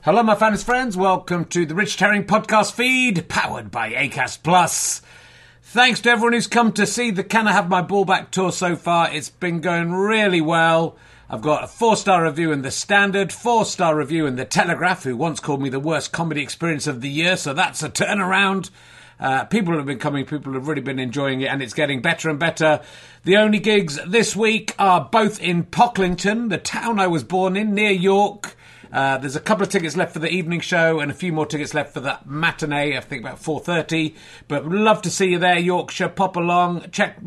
Hello, my fans friends. Welcome to the Richard Herring podcast feed, powered by Acast Plus. Thanks to everyone who's come to see the Can I Have My Ball Back tour so far. It's been going really well. I've got a 4-star review in The Standard, 4-star review in The Telegraph, who once called me the worst comedy experience of the year, so that's a turnaround. People have been coming, people have really been enjoying it, and it's getting better and better. The only gigs this week are both in Pocklington, the town I was born in, near York. There's a couple of tickets left for the evening show and a few more tickets left for the matinee, I think about 4:30. But would love to see you there, Yorkshire. Pop along. Check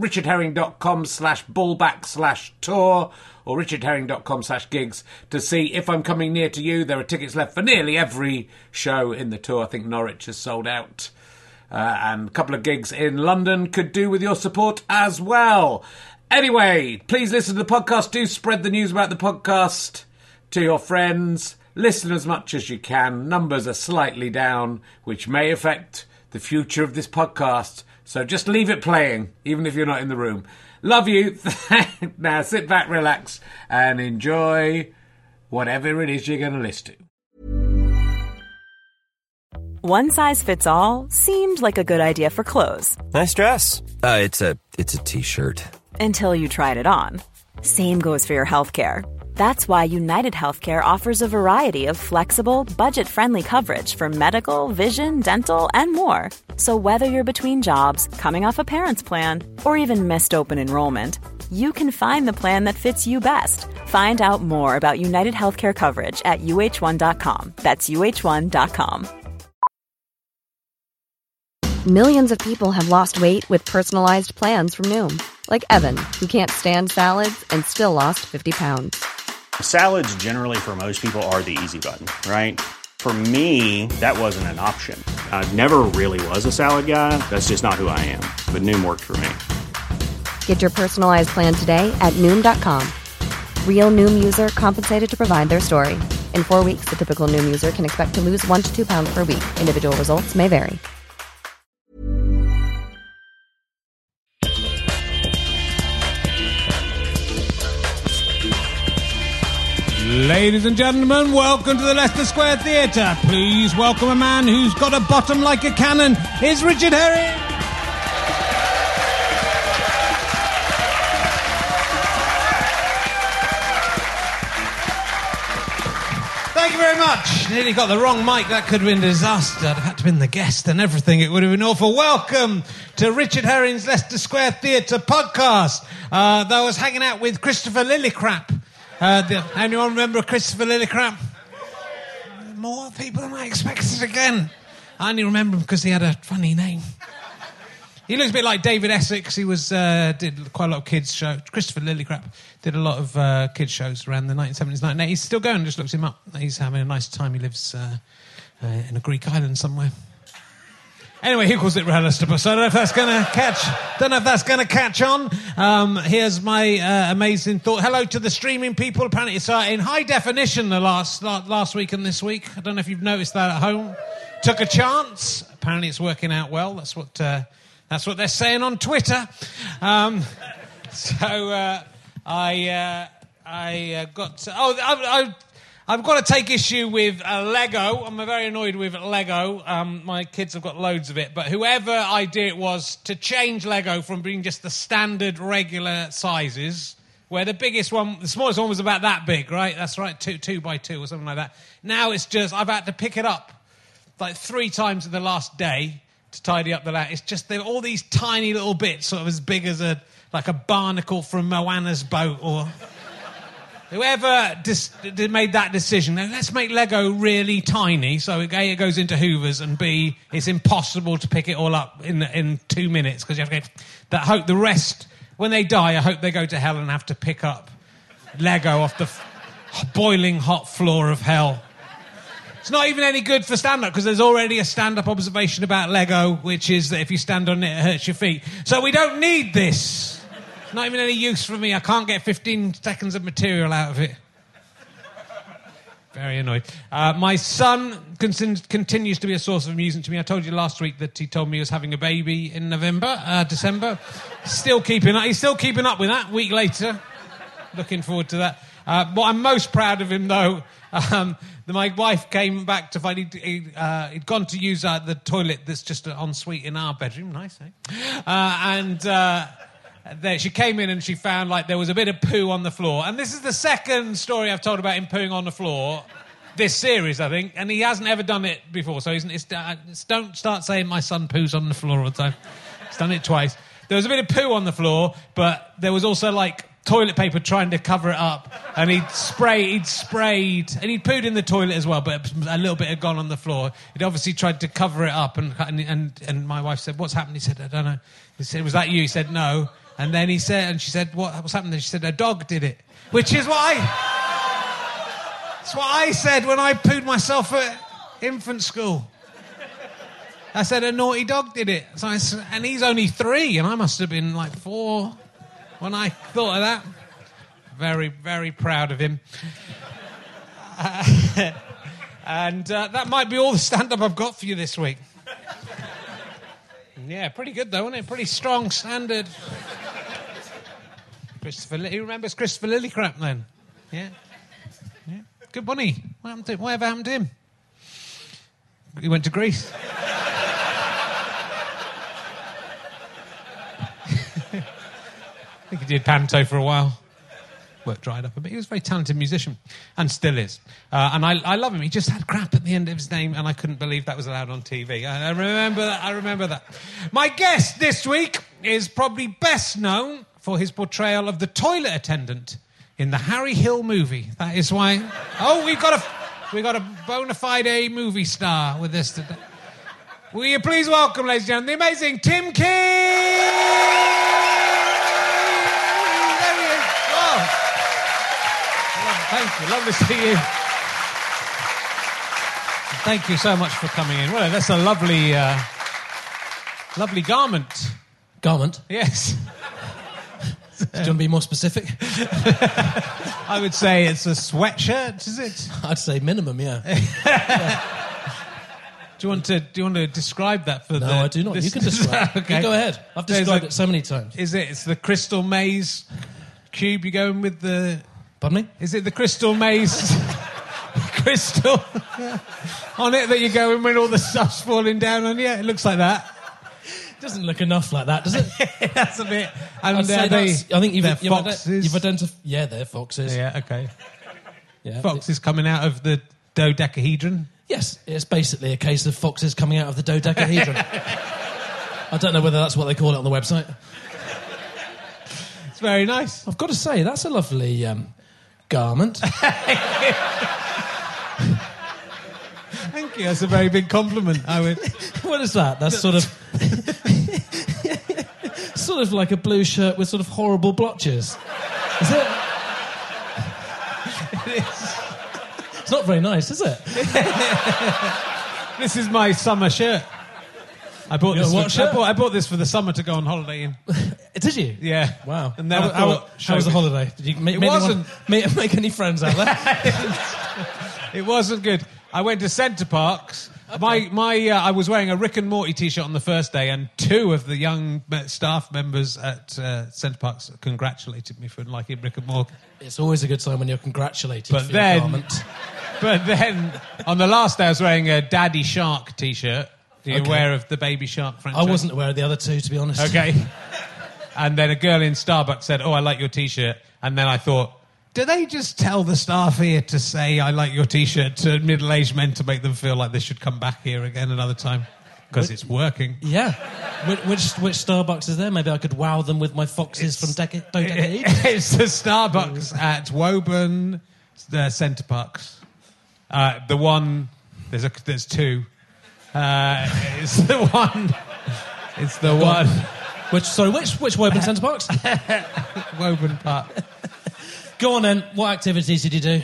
richardherring.com/ballback/tour or richardherring.com/gigs to see if I'm coming near to you. There are tickets left for nearly every show in the tour. I think Norwich has sold out. And a couple of gigs in London could do with your support as well. Anyway, please listen to the podcast. Do spread the news about the podcast to your friends. Listen as much as you can. Numbers are slightly down, which may affect the future of this podcast. So just leave it playing, even if you're not in the room. Love you. Now sit back, relax, and enjoy whatever it is you're going to listen to. One size fits all seemed like a good idea for clothes. Nice dress. It's a t-shirt. Until you tried it on. Same goes for your healthcare. That's why United Healthcare offers a variety of flexible, budget-friendly coverage for medical, vision, dental, and more. So whether you're between jobs, coming off a parent's plan, or even missed open enrollment, you can find the plan that fits you best. Find out more about United Healthcare coverage at uh1.com. That's uh1.com. Millions of people have lost weight with personalized plans from Noom. Like Evan, who can't stand salads and still lost 50 pounds. Salads generally for most people are the easy button, right? For me, that wasn't an option. I never really was a salad guy. That's just not who I am. But Noom worked for me. Get your personalized plan today at Noom.com. Real Noom user compensated to provide their story. In 4 weeks, the typical Noom user can expect to lose 1 to 2 pounds per week. Individual results may vary. Ladies and gentlemen, welcome to the Leicester Square Theatre. Please welcome a man who's got a bottom like a cannon. It's Richard Herring. Thank you very much. Nearly got the wrong mic. That could have been a disaster. I'd have had to have been the guest and everything. It would have been awful. Welcome to Richard Herring's Leicester Square Theatre podcast. I was hanging out with Christopher Lillicrap. Anyone remember Christopher Lillicrap? More people than I expected again. I only remember him because he had a funny name. He looks a bit like David Essex. He did quite a lot of kids' shows. Christopher Lillicrap did a lot of kids' shows around the 1970s, 1980s. He's still going, just looked him up. He's having a nice time. He lives in a Greek island somewhere. Anyway, he calls it Leicester, so I don't know if that's going to catch on. Here's my amazing thought. Hello to the streaming people. Apparently it's in high definition the last week and this week. I don't know if you've noticed that at home. Took a chance. Apparently it's working out well. That's what they're saying on Twitter. I've got to take issue with Lego. I'm very annoyed with Lego. My kids have got loads of it. But whoever idea it was to change Lego from being just the standard regular sizes, where the biggest one, the smallest one was about that big, right? That's right, 2 by 2 or something like that. Now it's just, I've had to pick it up like 3 times in the last day to tidy up the land. It's just, they're all these tiny little bits, sort of as big as a barnacle from Moana's boat or... Whoever made that decision, let's make Lego really tiny, so A, it goes into Hoovers, and B, it's impossible to pick it all up in 2 minutes, because you have to get... the rest, when they die, I hope they go to hell and have to pick up Lego off the boiling hot floor of hell. It's not even any good for stand-up, because there's already a stand-up observation about Lego, which is that if you stand on it, it hurts your feet. So we don't need this. Not even any use for me. I can't get 15 seconds of material out of it. Very annoyed. My son continues to be a source of amusement to me. I told you last week that he told me he was having a baby in December. Still keeping up. He's still keeping up with that. A week later. Looking forward to that. What I'm most proud of him, though, My wife came back to find he'd gone to use the toilet that's just an ensuite in our bedroom. Nice, eh? There, she came in and she found like there was a bit of poo on the floor. And this is the second story I've told about him pooing on the floor this series, I think. And he hasn't ever done it before. So don't start saying my son poos on the floor all the time. He's done it twice. There was a bit of poo on the floor, but there was also like toilet paper trying to cover it up. And he'd sprayed, and he'd pooed in the toilet as well, but a little bit had gone on the floor. He'd obviously tried to cover it up. And my wife said, "What's happened?" He said, "I don't know." He said, "Was that you?" He said, "No." And then she said, "What's happened?" And she said, "A dog did it," which is what I said when I pooed myself at infant school. I said, "A naughty dog did it." And he's only 3, and I must have been like 4 when I thought of that. Very, very proud of him. And that might be all the stand-up I've got for you this week. Yeah, pretty good though, isn't it? Pretty strong standard. Who remembers Christopher Lillicrap then? Yeah. Good bunny. Whatever happened to him? He went to Greece. I think he did panto for a while. Work dried up a bit. He was a very talented musician, and still is. And I love him. He just had crap at the end of his name, and I couldn't believe that was allowed on TV. I remember that. My guest this week is probably best known for his portrayal of the toilet attendant in the Harry Hill movie. That is why... Oh, we've got a bona fide movie star with us today. Will you please welcome, ladies and gentlemen, the amazing Tim King! There he is. Oh. Thank you. Lovely to see you. Thank you so much for coming in. Well, that's a lovely lovely garment. Garment? Yes. Do you want to be more specific? I would say it's a sweatshirt, is it? I'd say minimum, yeah. Do you want to describe that for No, I do not. You can describe it. Okay. You go ahead. I've described it so many times. It's the Crystal Maze cube you're going with the... Pardon me? Is it the Crystal Maze crystal on it that you go in when all the stuff's falling down on you? It looks like that. Doesn't look enough like that, does it? That's a bit. And I think you've foxes. identified. Yeah, they're foxes. Yeah, okay. Yeah. Foxes coming out of the dodecahedron. Yes, it's basically a case of foxes coming out of the dodecahedron. I don't know whether that's what they call it on the website. It's very nice. I've got to say, that's a lovely garment. Thank you. That's a very big compliment. What is that? That's sort of sort of like a blue shirt with sort of horrible blotches. Is it? It is. It's not very nice, is it? This is my summer shirt. I bought this. shirt? I bought this for the summer to go on holiday in. Did you? Yeah. Wow. And then how was the holiday? Did you make any friends out there? It wasn't good. I went to Centre Parks. Okay. I was wearing a Rick and Morty T-shirt on the first day, and 2 of the young staff members at Centre Parks congratulated me for liking Rick and Morty. It's always a good sign when you're congratulated but for then, your garment. But then, on the last day, I was wearing a Daddy Shark T-shirt. Are you aware of the Baby Shark franchise? I wasn't aware of the other 2, to be honest. Okay. And then a girl in Starbucks said, "Oh, I like your T-shirt." And then I thought, do they just tell the staff here to say, "I like your T-shirt" to middle-aged men to make them feel like they should come back here again another time? Because it's working. Yeah. Which Starbucks is there? Maybe I could wow them with my foxes from Dodecahedron. It's the Starbucks at Woburn, Centre Parks. The one... There's 2. It's the one... It's the one... Which Woburn Centre Parks? Woburn Park. Go on then. What activities did you do?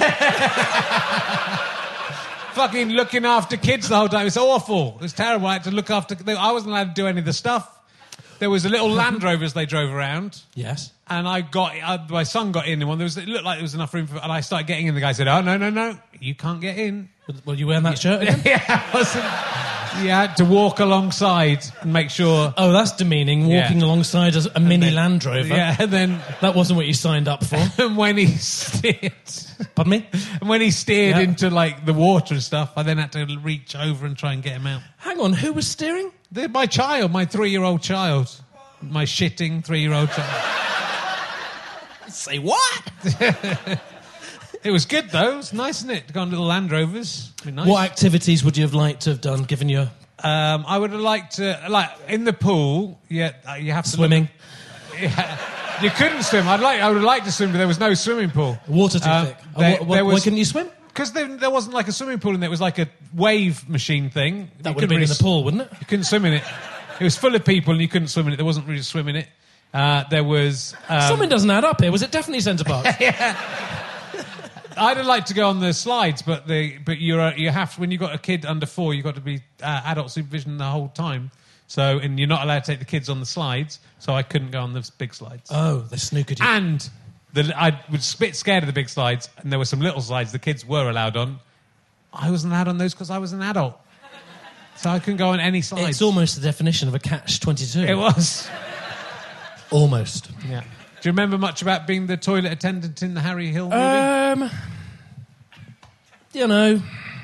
Fucking looking after kids the whole time. It's awful. It was terrible. I had to look after... I wasn't allowed to do any of the stuff. There was a little Land Rovers they drove around. Yes. And my son got in one. It looked like there was enough room for... And I started getting in. The guy said, "Oh, no. You can't get in." Were you wearing that shirt again? Yeah, I wasn't... You had to walk alongside and make sure... Oh, that's demeaning, walking alongside a mini Land Rover. Yeah, and then... That wasn't what you signed up for. And when he steered... Pardon me? And when he steered into, like, the water and stuff, I then had to reach over and try and get him out. Hang on, who was steering? My child, my 3-year-old child. My shitting 3-year-old child. Say what? It was good, though. It was nice, isn't it? To go on little Land Rovers. It'd be nice. What activities would you have liked to have done, given your... I would have liked to... Like, in the pool, you have to... Swimming? You couldn't swim. I would have liked to swim, but there was no swimming pool. Water too thick. Why couldn't you swim? Because there wasn't like a swimming pool in there. It was like a wave machine thing. That would have been in the pool, wouldn't it? You couldn't swim in it. It was full of people and you couldn't swim in it. There wasn't really a swim in it. There was... Something doesn't add up here. Was it definitely Centre Park? I'd have liked to go on the slides, but you have to, when you've got a kid under 4, you've got to be adult supervision the whole time. So, and you're not allowed to take the kids on the slides, so I couldn't go on the big slides. Oh, they snookered you. And I was a bit scared of the big slides, and there were some little slides the kids were allowed on. I wasn't allowed on those because I was an adult. So I couldn't go on any slides. It's almost the definition of a catch-22. It was. Almost. Yeah. Do you remember much about being the toilet attendant in the Harry Hill movie? You know,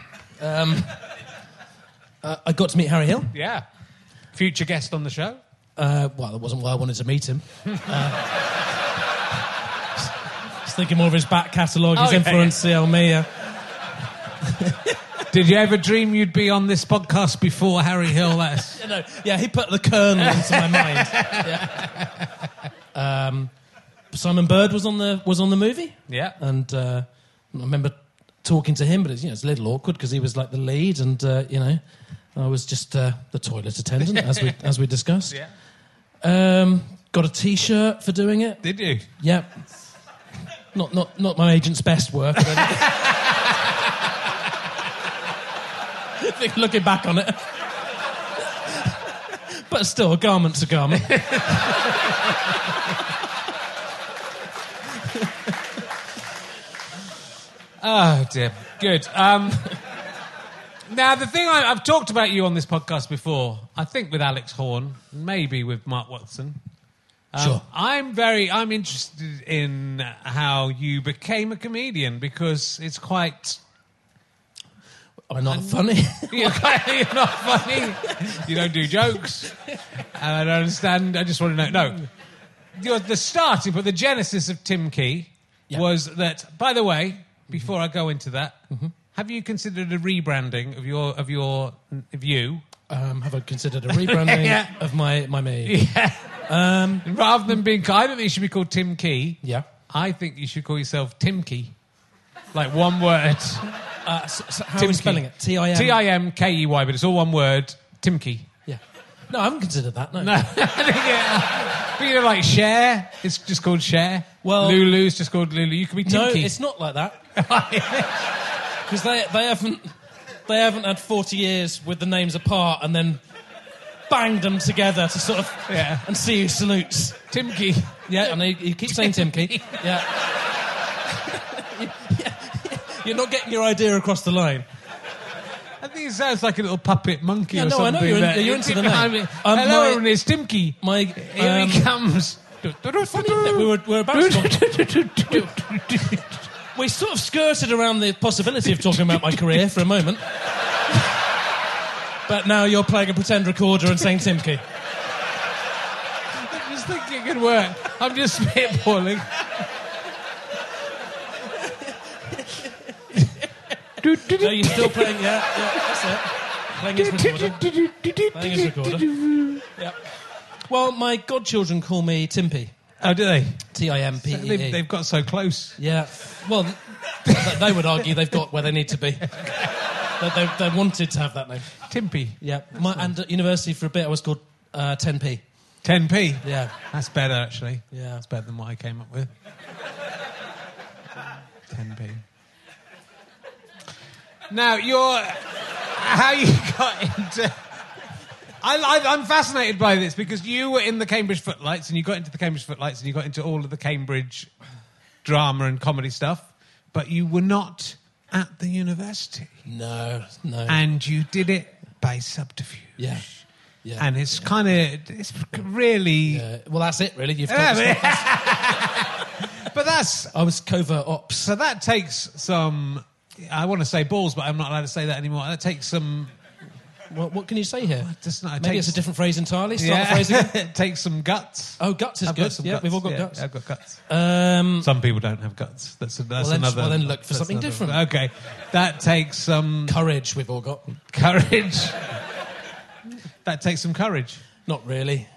I got to meet Harry Hill. Yeah. Future guest on the show. Well, that wasn't why I wanted to meet him. Just thinking more of his back catalogue, his influence on me. Did you ever dream you'd be on this podcast before Harry Hill? Yeah, he put the kernel into my mind. Yeah. Simon Bird was on the movie. Yeah, and I remember talking to him, but it's a little awkward because he was like the lead, and I was just the toilet attendant as we discussed. Yeah. Got a T-shirt for doing it. Did you? Yep. Not my agent's best work. I think looking back on it, but still, a garment's a garment. Oh, dear. Good. Now, the thing I've talked about you on this podcast before, I think with Alex Horn, maybe with Mark Watson. Sure. I'm interested in how you became a comedian because it's quite... I'm not funny. You're not funny. You don't do jokes. And I don't understand. I just want to know. No. The starting, but the genesis of Tim Key was that, by the way... Before I go into that, have you considered a rebranding of you? Have I considered a rebranding of my me? Yeah. Rather than being, I don't think you should be called Tim Key. Yeah. I think you should call yourself Tim Key, like one word. So how are we spelling it? Tim. Timkey, but it's all one word. Tim Key. Yeah. No, I haven't considered that. No. But like Cher, it's just called Cher. Well, Lulu's just called Lulu. You could be Tim Key. No, it's not like that. Because they haven't had 40 years with the names apart and then banged them together to sort of and see who salutes. Tim Key. Yeah, and you keep saying Tim Key. Yeah. You're not getting your idea across the line. I think it sounds like a little puppet monkey or I something. know, you're into the name. Hello, everyone, it's Tim Key. Here he comes. Funny that we're about to... We sort of skirted around the possibility of talking about my career for a moment. But now you're playing a pretend recorder and saying Tim Key. I just think it could work. I'm just spitballing. No, you're still playing, that's it. Playing his recorder. Yeah. Well, my godchildren call me Timpy. Oh, do they? Timpee. They've got so close. Yeah. Well, they would argue they've got where they need to be. They wanted to have that name. Timpy. Yeah. And at university for a bit I was called 10p. 10p? Yeah. That's better, actually. Yeah. That's better than what I came up with. 10p. Now, how you got into... I'm fascinated by this because you were in the Cambridge Footlights and you got into the Cambridge Footlights and you got into all of the Cambridge drama and comedy stuff, but you were not at the university. No. And you did it by subterfuge. Yeah. Yeah. And it's kind of, it's really... Yeah. Well, that's it, really. You've got But that's... I was covert ops. So that takes some... I want to say balls, but I'm not allowed to say that anymore. That takes some... What can you say here? Maybe it's a different phrase entirely. Start the phrase again. It takes some guts. Oh, guts is good. Yeah, we've all got guts. I've got guts. Some people don't have guts. That's well, another... Well, then look for something different. Okay. That takes some... Courage we've all got. Courage. That takes some courage. Not really.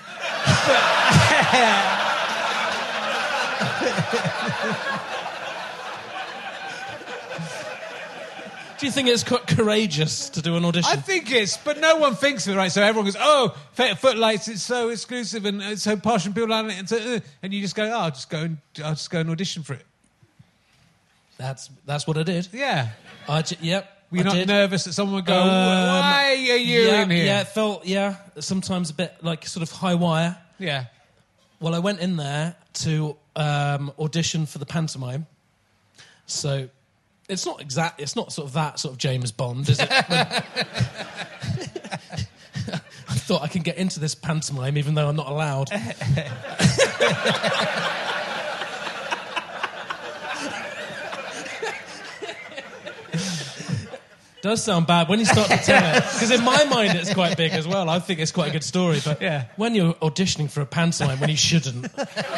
Do you think it's quite courageous to do an audition? I think it's, but no one thinks of it, right? So everyone goes, "Oh, Footlights, it's so exclusive and it's so posh and people on it," and you just go, "Oh, I'll just go and audition for it." That's what I did. Yeah. Yep. Were you not nervous that someone would go, "Why are you in here?" Yeah, it felt sometimes a bit like sort of high wire. Yeah. Well, I went in there to audition for the pantomime, so. It's not sort of that sort of James Bond, is it? I thought I can get into this pantomime even though I'm not allowed. Does sound bad when you start to tell it, because in my mind it's quite big as well. I think it's quite a good story, but when you're auditioning for a pantomime when you shouldn't.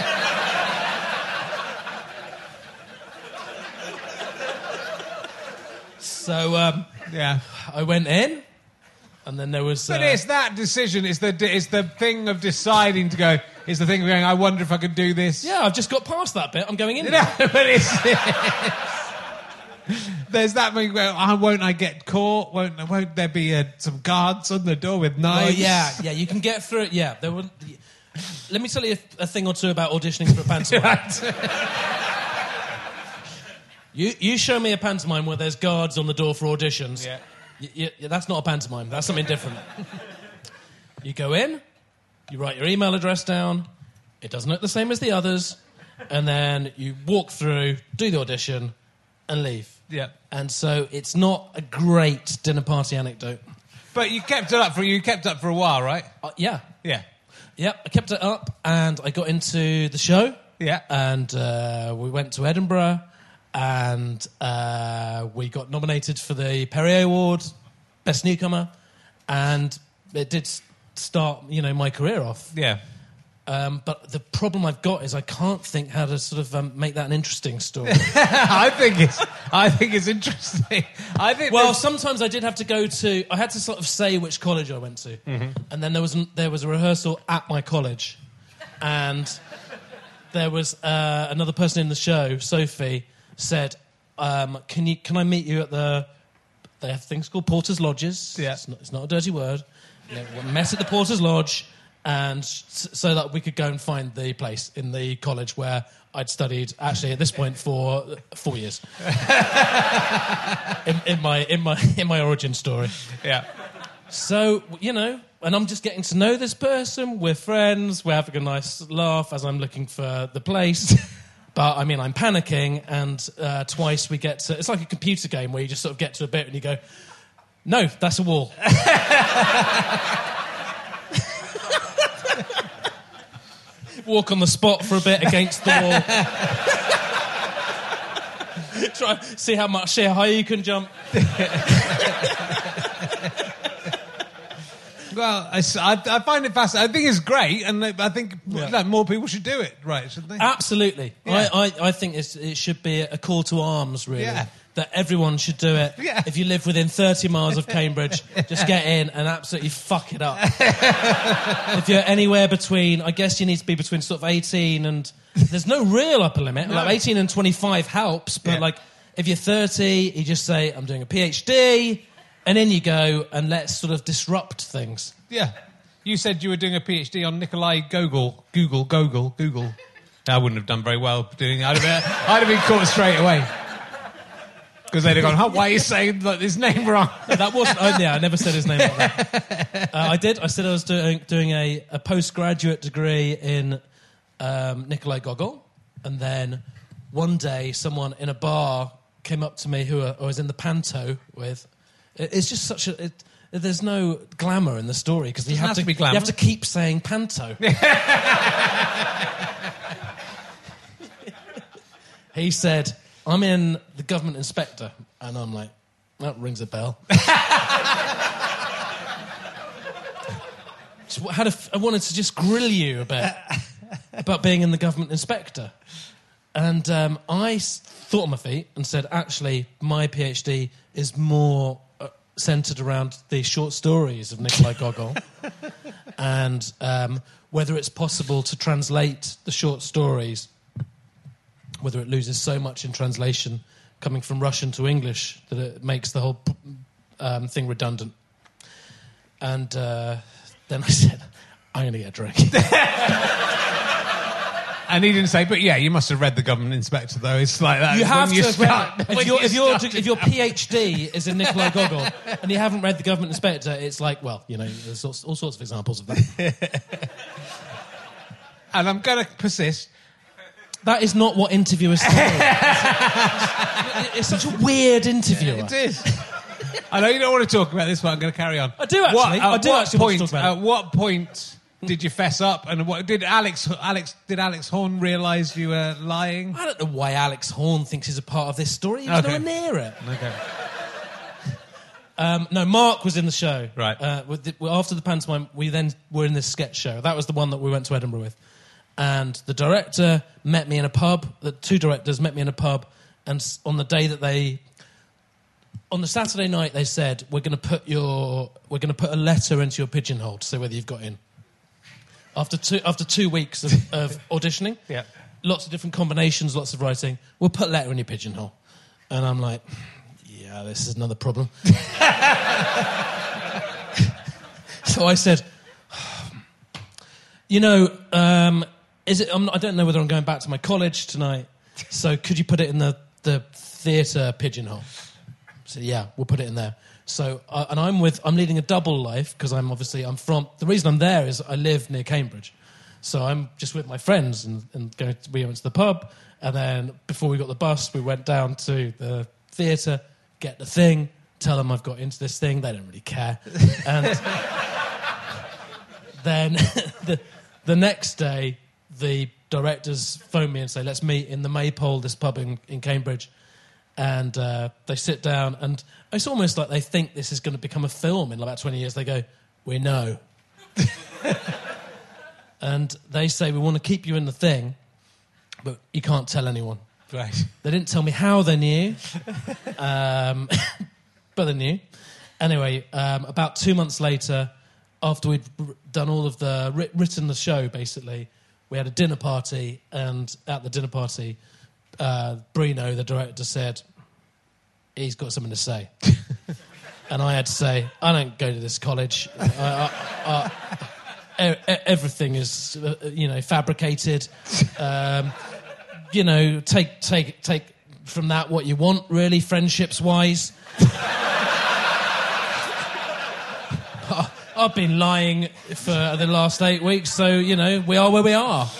So, I went in, and then there was... But it's that decision, it's the thing of deciding to go, it's the thing of going, I wonder if I could do this. Yeah, I've just got past that bit, I'm going in. No, but it's... There's that thing where, won't I get caught? Won't there be some guards on the door with knives? Well, yeah, you can get through it, yeah. Let me tell you a thing or two about auditioning for a pantomime. You show me a pantomime where there's guards on the door for auditions. Yeah. That's not a pantomime. That's something different. You go in, you write your email address down, it doesn't look the same as the others, and then you walk through, do the audition, and leave. Yeah. And so it's not a great dinner party anecdote. But you kept it up for a while, right? Yeah. Yeah. Yep, I kept it up, and I got into the show. Yeah. And we went to Edinburgh. And we got nominated for the Perrier Award, Best Newcomer, and it did start, my career off. Yeah. But the problem I've got is I can't think how to sort of make that an interesting story. I think it's interesting. Sometimes I did have to I had to sort of say which college I went to, and then there was a rehearsal at my college, and there was another person in the show, Sophie. Said, can I meet you at they have things called Porter's Lodges. Yeah. It's not a dirty word. We met at the Porter's Lodge, and so that we could go and find the place in the college where I'd studied, actually, at this point, for 4 years. in my origin story. Yeah. So, and I'm just getting to know this person, we're friends, we're having a nice laugh as I'm looking for the place. But, I'm panicking, and twice we get to... It's like a computer game where you just sort of get to a bit and you go, no, that's a wall. Walk on the spot for a bit against the wall. Try, see how high you can jump. Well, I find it fascinating. I think it's great, and I think more people should do it, right? Shouldn't they? Absolutely. Yeah. I think it should be a call to arms, really. Yeah. That everyone should do it. Yeah. If you live within 30 miles of Cambridge, just get in and absolutely fuck it up. If you're anywhere between, I guess you need to be between sort of 18 and... There's no real upper limit. No. Like 18 and 25 helps, but if you're 30, you just say, I'm doing a PhD... And then you go and let's sort of disrupt things. Yeah. You said you were doing a PhD on Nikolai Gogol. Google. I wouldn't have done very well doing it. I'd have been caught straight away. Because they'd have gone, why are you saying his name wrong? That wasn't... I never said his name like that. I did. I said I was doing a postgraduate degree in Nikolai Gogol. And then one day someone in a bar came up to me who I was in the panto with... It's just such a... there's no glamour in the story because you Doesn't have have to be glamour. You have to keep saying panto. He said, "I'm in the government inspector," and I'm like, "That rings a bell." I wanted to just grill you a bit about being in the government inspector. And I thought on my feet and said, actually, my PhD is more centred around the short stories of Nikolai Gogol and whether it's possible to translate the short stories, whether it loses so much in translation coming from Russian to English that it makes the whole thing redundant. And then I said, I'm going to get a drink. And he didn't say, but yeah, you must have read The Government Inspector, though. It's like that. You have to If your PhD is in Nikolai Gogol and you haven't read The Government Inspector, it's like, well, you know, there's all sorts of examples of that. And I'm going to persist. That is not what interviewers say. It's such a weird interviewer. It is. I know you don't want to talk about this, but I'm going to carry on. I do actually. I do actually want to talk about it. At what point did you fess up? And what did Alex Horn realise you were lying? I don't know why Alex Horn thinks he's a part of this story. He was nowhere near it. Okay. No, Mark was in the show. Right. After the pantomime, we then were in this sketch show. That was the one that we went to Edinburgh with. And the director met me in a pub. The two directors met me in a pub. And on the day that on the Saturday night, they said, we're going to put a letter into your pigeonhole to say whether you've got in. After 2 weeks of auditioning, yeah, lots of different combinations, lots of writing, we'll put a letter in your pigeonhole. And I'm like, yeah, this is another problem. So I said, you know, I don't know whether I'm going back to my college tonight, so could you put it in the theatre pigeonhole? I said, yeah, we'll put it in there. So, and I'm leading a double life because the reason I'm there is I live near Cambridge. So I'm just with my friends and we went to the pub, and then before we got the bus, we went down to the theatre, get the thing, tell them I've got into this thing. They don't really care. And then the next day, the directors phone me and say, let's meet in the Maypole, this pub in Cambridge. And they sit down, and it's almost like they think this is going to become a film in about 20 years. They go, we know. And they say, we want to keep you in the thing, but you can't tell anyone. Right. They didn't tell me how they knew, but they knew. Anyway, about 2 months later, after we'd done all of the... written the show, basically, we had a dinner party, and at the dinner party... Bruno, the director, said, he's got something to say. And I had to say, I don't go to this college. Everything is, fabricated. Take from that what you want, really, friendships-wise. I've been lying for the last 8 weeks, so, we are where we are.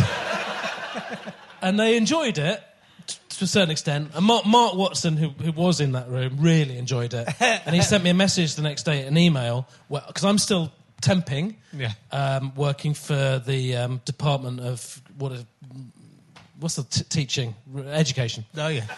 And they enjoyed it to a certain extent. And Mark Watson, who was in that room, really enjoyed it. And he sent me a message the next day, an email, because I'm still temping, working for the Department of... what's the teaching? Education. Oh, yeah.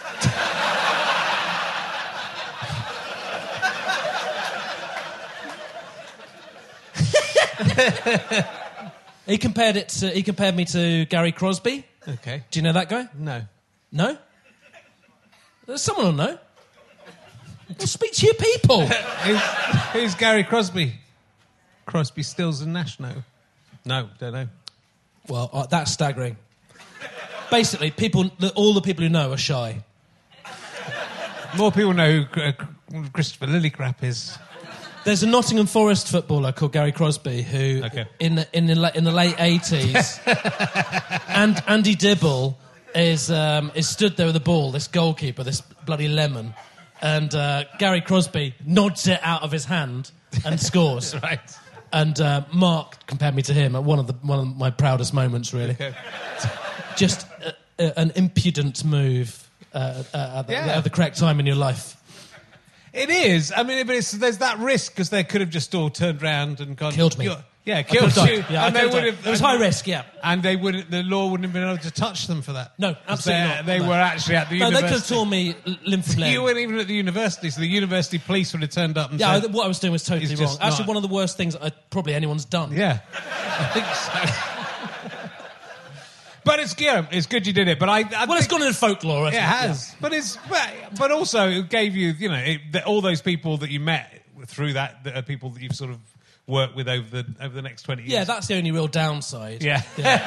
He compared me to Gary Crosby. Okay. Do you know that guy? No. No? There's someone will know. Well, speak to your people. Who's Gary Crosby? Crosby, Stills and Nash? No, don't know. Well, that's staggering. Basically, all the people who know are shy. More people know who Christopher Lillicrap is. There's a Nottingham Forest footballer called Gary Crosby who, in the late 80s, and Andy Dibble is stood there with the ball, this goalkeeper, this bloody lemon, and Gary Crosby nods it out of his hand and scores. Right. And Mark compared me to him at one of my proudest moments, really. Okay. Just an impudent move at the correct time in your life. It is. I mean, but there's that risk because they could have just all turned round and gone... Killed me. Yeah, killed you. Yeah, and they would have. It was high risk, yeah. And they wouldn't. The law wouldn't have been able to touch them for that. No, absolutely not. They were actually at the No, university. they could have torn me limb from limb. You weren't even at the university, so the university police would have turned up and Yeah, said... what I was doing was totally It's wrong. just Actually, not- one of the worst things probably anyone's done. Yeah, I think so. But it's good you did it. But I Well, it's gone into folklore. It has. But also it gave you, all those people that you met through that are people that you've sort of worked with over the next 20 years. Yeah, that's the only real downside. Yeah.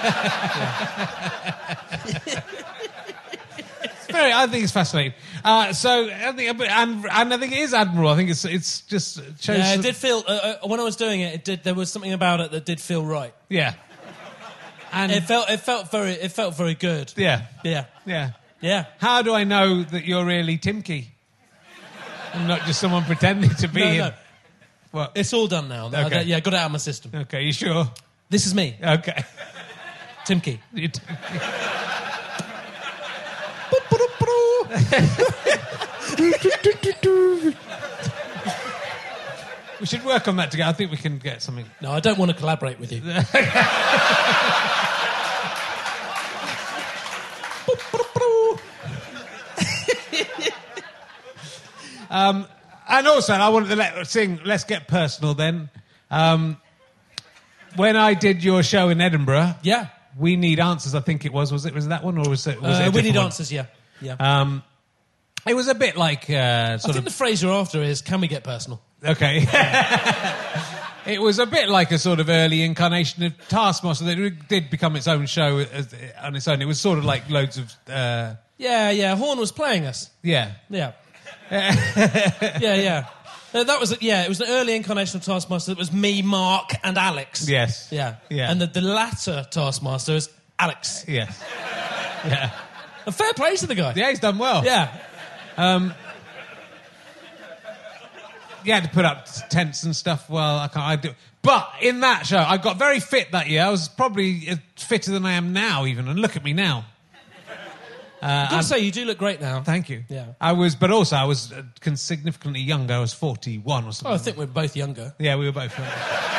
I think it's fascinating. So I think, and I think it is admirable. I think it's just shows. Yeah, it did feel when I was doing it. There was something about it that did feel right. Yeah. And It felt very good. yeah. Yeah. Yeah. Yeah. How do I know that you're really Timky? And not just someone pretending to be him? No. What? It's all done now. Okay. Yeah, got it out of my system. Okay, you sure? This is me, Okay. Tim Key. You We should work on that together. I think we can get something. No, I don't want to collaborate with you. And also, I wanted to sing Let's Get Personal then. When I did your show in Edinburgh, Yeah. We Need Answers, I think it was. Was it that one or was it a We different Need one? Answers, yeah. Yeah. It was a bit like I think the phrase you're after is, can we get personal? Okay. It was a bit like a sort of early incarnation of Taskmaster that did become its own show on its own. It was sort of like loads of... Yeah. Horn was playing us. yeah. Yeah. Yeah. That was it was an early incarnation of Taskmaster. It was me, Mark, and Alex. Yes. Yeah. Yeah. And the latter Taskmaster is Alex. Yes. Yeah. A fair play to the guy. Yeah, he's done well. Yeah. You had to put up tents and stuff. Well, I do. But in that show, I got very fit that year. I was probably fitter than I am now, even. And look at me now. I've got to say, you do look great now. Thank you. Yeah. I was significantly younger. I was 41 or something. Oh, I think we're both younger. Yeah, we were both younger.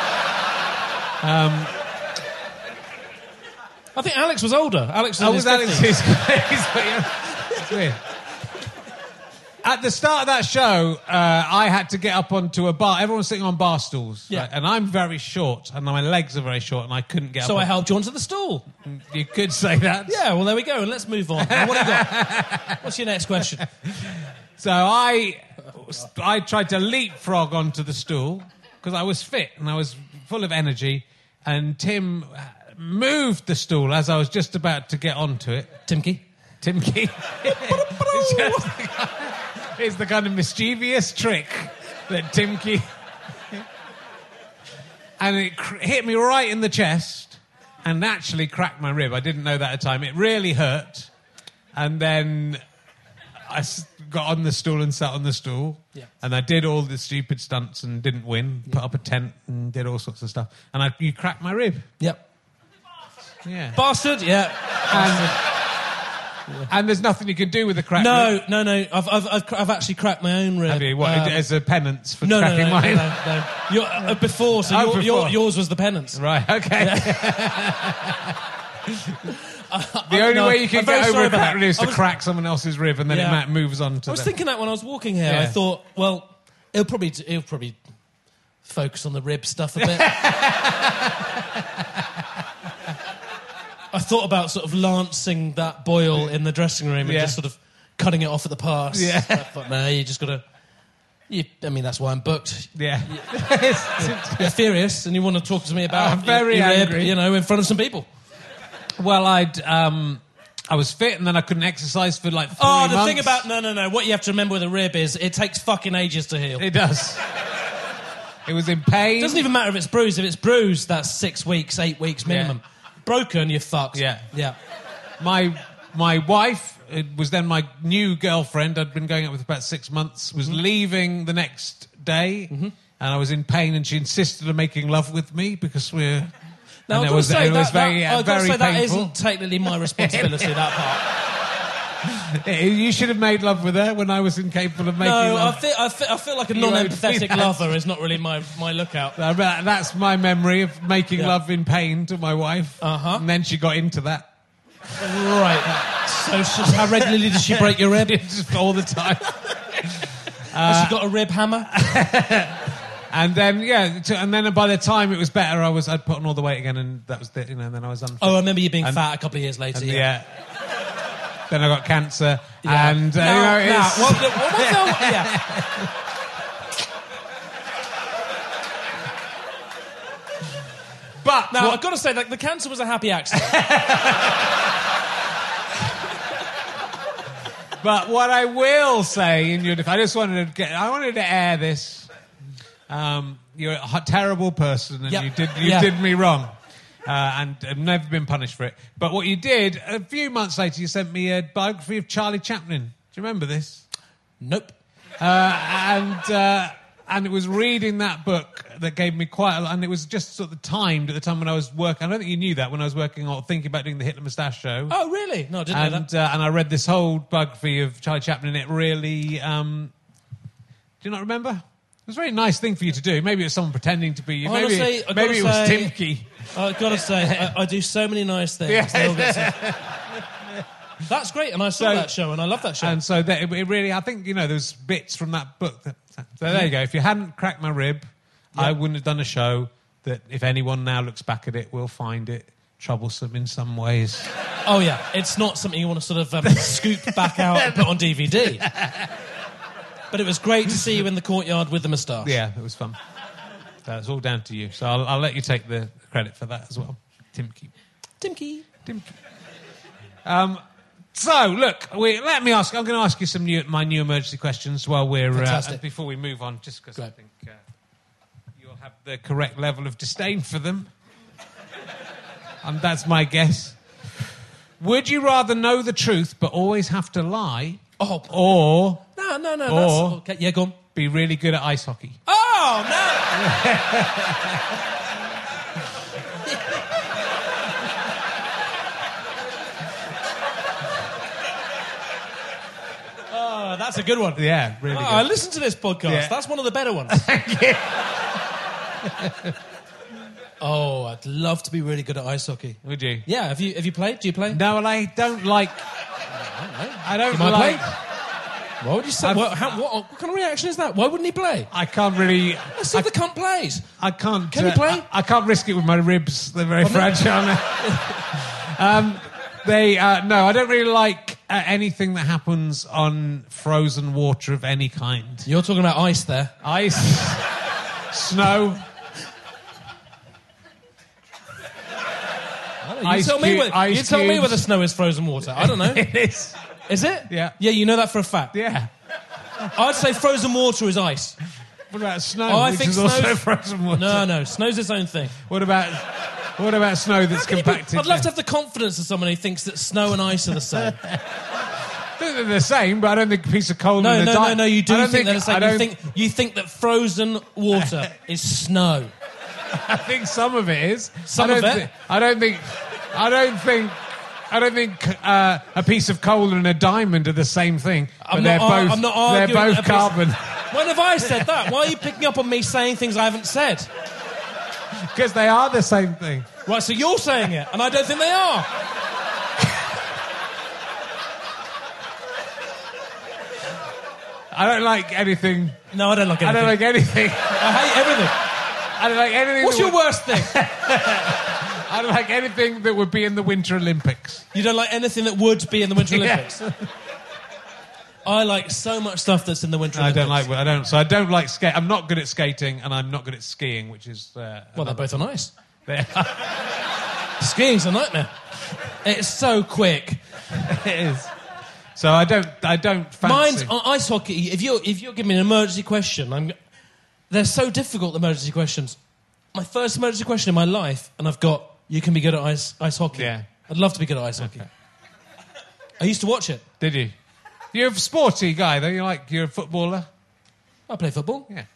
I think Alex was older. Alex was I in was his Alex. 50s. It's weird. At the start of that show, I had to get up onto a bar. Everyone was sitting on bar stools. Yeah. Right? And I'm very short, and my legs are very short, and I couldn't get So up. I helped you onto the stool. You could say that. Yeah, well, there we go. And let's move on. Now, what have you got? What's your next question? So I tried to leapfrog onto the stool because I was fit and I was full of energy, and Tim moved the stool as I was just about to get onto it. Timky. Timky. It's the kind of mischievous trick that Timky... And it hit me right in the chest and actually cracked my rib. I didn't know that at the time. It really hurt. And then I got on the stool and sat on the stool. Yeah. And I did all the stupid stunts and didn't win. Put up a tent and did all sorts of stuff. And you cracked my rib. Yep. Yeah. Bastard, yeah. And there's nothing you can do with a cracked rib. No. I've actually cracked my own rib. Have you? What, as a penance for No. cracking mine? No. You're, before, so Before. yours was the penance. Right, okay. The only way you can I'm very get over sorry a about cracked that. rib is I to was- crack someone else's rib and then Yeah. it moves on to I was the... thinking that when I was walking here. Yeah. I thought, well, he'll probably focus on the rib stuff a bit. I thought about sort of lancing that boil in the dressing room and Yeah. just sort of cutting it off at the pass. Yeah. I thought, no, you just got to... I mean, that's why I'm booked. Yeah. You're furious and you want to talk to me about I'm very your rib, angry. in front of some people. Well, I was fit and then I couldn't exercise for like 3 Oh, the months. thing about... No. What you have to remember with a rib is it takes fucking ages to heal. It does. It was in pain. It doesn't even matter if it's bruised. If it's bruised, that's 6 weeks, 8 weeks minimum. Yeah. Broken, you're fucked. Yeah. Yeah. My wife, it was then my new girlfriend, I'd been going out with about 6 months, was leaving the next day, and I was in pain, and she insisted on making love with me because we're... Now, and I've got to say, it was very that painful. isn't technically my responsibility, that part. You should have made love with her when I was incapable of making love. I feel like a You owed me non-empathetic that. lover is not really my lookout. That's my memory of making love in pain to my wife. Uh-huh. And then she got into that. Right. So how regularly does she break your rib? Just all the time. Has she got a rib hammer? And then, and then by the time it was better, I'd put on all the weight again, and that was it. And then I was unfit. Oh, I remember you being fat a couple of years later. And, yeah. Then I got cancer, Yeah. and What But now I've got to say, like, the cancer was a happy accident. But what I will say in your defense, I wanted to air this. You're a terrible person, and Yep. you did me wrong, and have never been punished for it. But what you did, a few months later, you sent me a biography of Charlie Chaplin. Do you remember this? Nope. And it was reading that book that gave me quite a lot, and it was just sort of timed at the time when I was working. I don't think you knew that when I was working or thinking about doing the Hitler Moustache show. Oh, really? No, I didn't know that. And I read this whole biography of Charlie Chaplin, and it really... do you not remember? It was a very nice thing for you to do. Maybe it was someone pretending to be you. Maybe it was Timke. I've got to say, I do so many nice things. Yeah. They all get That's great, and I saw that show, and I love that show. And so it really... I think, there's bits from that book that... So there you go. If you hadn't cracked my rib, I wouldn't have done a show that, if anyone now looks back at it, will find it troublesome in some ways. Oh, yeah. It's not something you want to sort of scoop back out and put on DVD. But it was great to see you in the courtyard with the moustache. Yeah, it was fun. That's all down to you. So I'll let you take the credit for that as well. Timke. So, look, let me ask... I'm going to ask you some my new emergency questions while we're... before we move on, just because I think you'll have the correct level of disdain for them. And that's my guess. Would you rather know the truth but always have to lie? Oh, or... No. Or That's, okay, yeah, go on. Be really good at ice hockey? Oh, no! Oh, that's a good one. Yeah, really good. I listened to this podcast. Yeah. That's one of the better ones. Oh, I'd love to be really good at ice hockey. Would you? Yeah, have you played? Do you play? No, and I don't like... I don't You might like... play? Why would you say... What kind of reaction is that? Why wouldn't he play? I can't really... Let's see if the cunt plays. I can't... Can you play? I can't risk it with my ribs. They're very fragile. No, I don't really like anything that happens on frozen water of any kind. You're talking about ice there. Ice, snow... You tell me where the snow is frozen water. I don't know. It is. Is it? Yeah. Yeah, you know that for a fact. Yeah. I'd say frozen water is ice. What about snow, I which think is also snow's- frozen water? No, snow's its own thing. What about snow that's compacted? I'd love to have the confidence of someone who thinks that snow and ice are the same. I think they're the same, but I don't think a piece of coal and a diamond... No, you do I think don't they're the same. You think that frozen water is snow. I think some of it is. Some of it? I don't think a piece of coal and a diamond are the same thing. But I'm they're not both arguing carbon. When have I said that? Why are you picking up on me saying things I haven't said? Because they are the same thing. Right, so you're saying it, and I don't think they are. I don't like anything. No, I don't like anything. I don't like anything. I hate everything. I don't like anything. What's your worst thing? I don't like anything that would be in the Winter Olympics. You don't like anything that would be in the Winter Yeah. Olympics? I like so much stuff that's in the Winter I Olympics. don't like skate. I'm not good at skating, and I'm not good at skiing, which is... Well, they're both on ice. They're- Skiing's a nightmare. It's so quick. It is. So I don't fancy... Mine's on ice hockey. If you're giving me an emergency question, they're so difficult, the emergency questions. My first emergency question in my life, and I've got, you can be good at ice hockey. Yeah. I'd love to be good at ice hockey. I used to watch it. Did you? You're a sporty guy, though. You're a footballer. I play football. Yeah.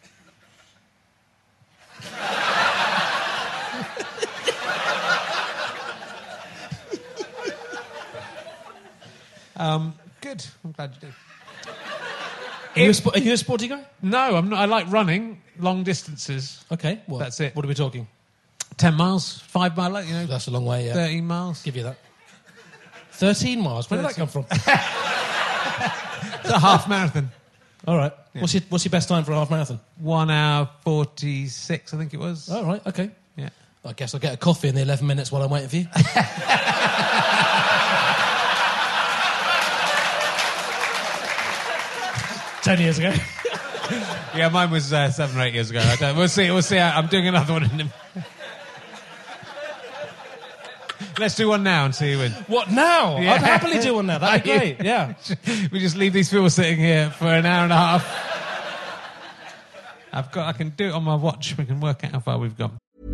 good. I'm glad you did. Are you a sporty guy? No, I'm not. I like running long distances. Okay, well, That's it. What are we talking? 10 miles, 5 miles, you know. That's a long way, yeah. 13 miles. Give you that. 13 miles? Where did that come from? It's a half marathon. All right. Yeah. What's your best time for a half marathon? 1 hour 46, I think it was. All right, okay. Yeah. I guess I'll get a coffee in the 11 minutes while I'm waiting for you. 10 years ago. Yeah, mine was 7 or 8 years ago. We'll see. I'm doing another one. Let's do one now and see who wins. What, now? Yeah. I'd happily do one now. That'd be great, yeah. We just leave these people sitting here for an hour and a half. I can do it on my watch. We can work out how far we've gone.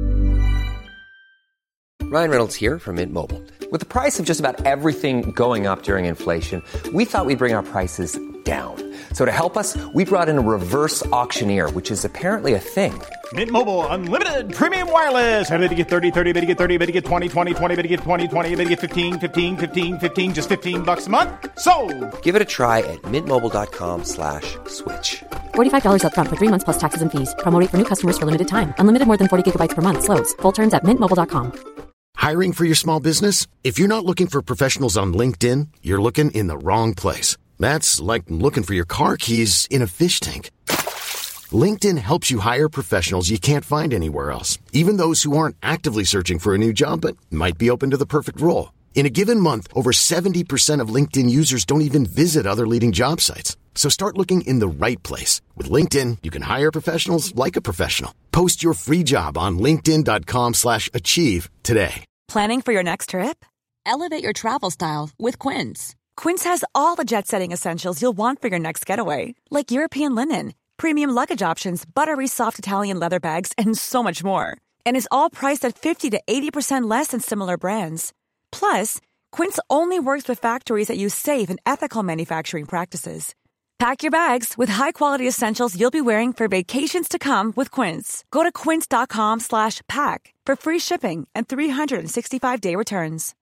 Ryan Reynolds here from Mint Mobile. With the price of just about everything going up during inflation, we thought we'd bring our prices down. So to help us, we brought in a reverse auctioneer, which is apparently a thing. Mint Mobile Unlimited Premium Wireless. How to get 30, 30, how to get 30, how to get 20, 20, 20, how to get 20, 20, how to get 15, 15, 15, 15, just $15 a month? Sold! Give it a try at mintmobile.com/switch. $45 up front for 3 months plus taxes and fees. Promo rate for new customers for limited time. Unlimited more than 40 gigabytes per month. Slows full terms at mintmobile.com. Hiring for your small business? If you're not looking for professionals on LinkedIn, you're looking in the wrong place. That's like looking for your car keys in a fish tank. LinkedIn helps you hire professionals you can't find anywhere else, even those who aren't actively searching for a new job but might be open to the perfect role. In a given month, over 70% of LinkedIn users don't even visit other leading job sites. So start looking in the right place. With LinkedIn, you can hire professionals like a professional. Post your free job on linkedin.com/achieve today. Planning for your next trip? Elevate your travel style with Quince. Quince has all the jet-setting essentials you'll want for your next getaway, like European linen, premium luggage options, buttery soft Italian leather bags, and so much more. And is all priced at 50 to 80% less than similar brands. Plus, Quince only works with factories that use safe and ethical manufacturing practices. Pack your bags with high-quality essentials you'll be wearing for vacations to come with Quince. Go to quince.com/pack for free shipping and 365-day returns.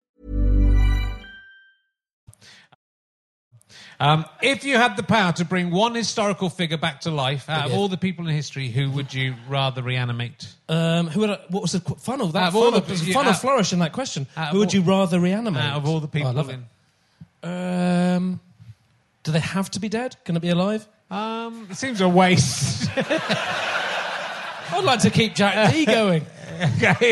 If you had the power to bring one historical figure back to life, out of all the people in history, who would you rather reanimate? What was the funnel? That Out of all funnel, the- there's a yeah, funnel out- flourish in that question. out of Who would all- you rather reanimate? Out of all the people I love in... it. Do they have to be dead? Can it be alive? It seems a waste. I'd like to keep Jack D going. Okay.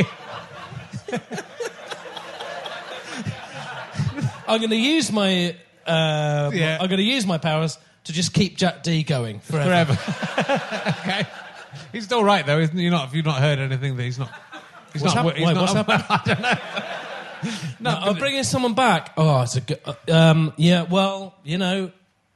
I'm going to use my... I'm going to use my powers to just keep Jack D going forever. Okay. He's still right, though, isn't he? If you've not heard anything that he's not... What's happened? I don't know. No, I'm bringing someone back. Oh, it's a good... yeah, well, you know...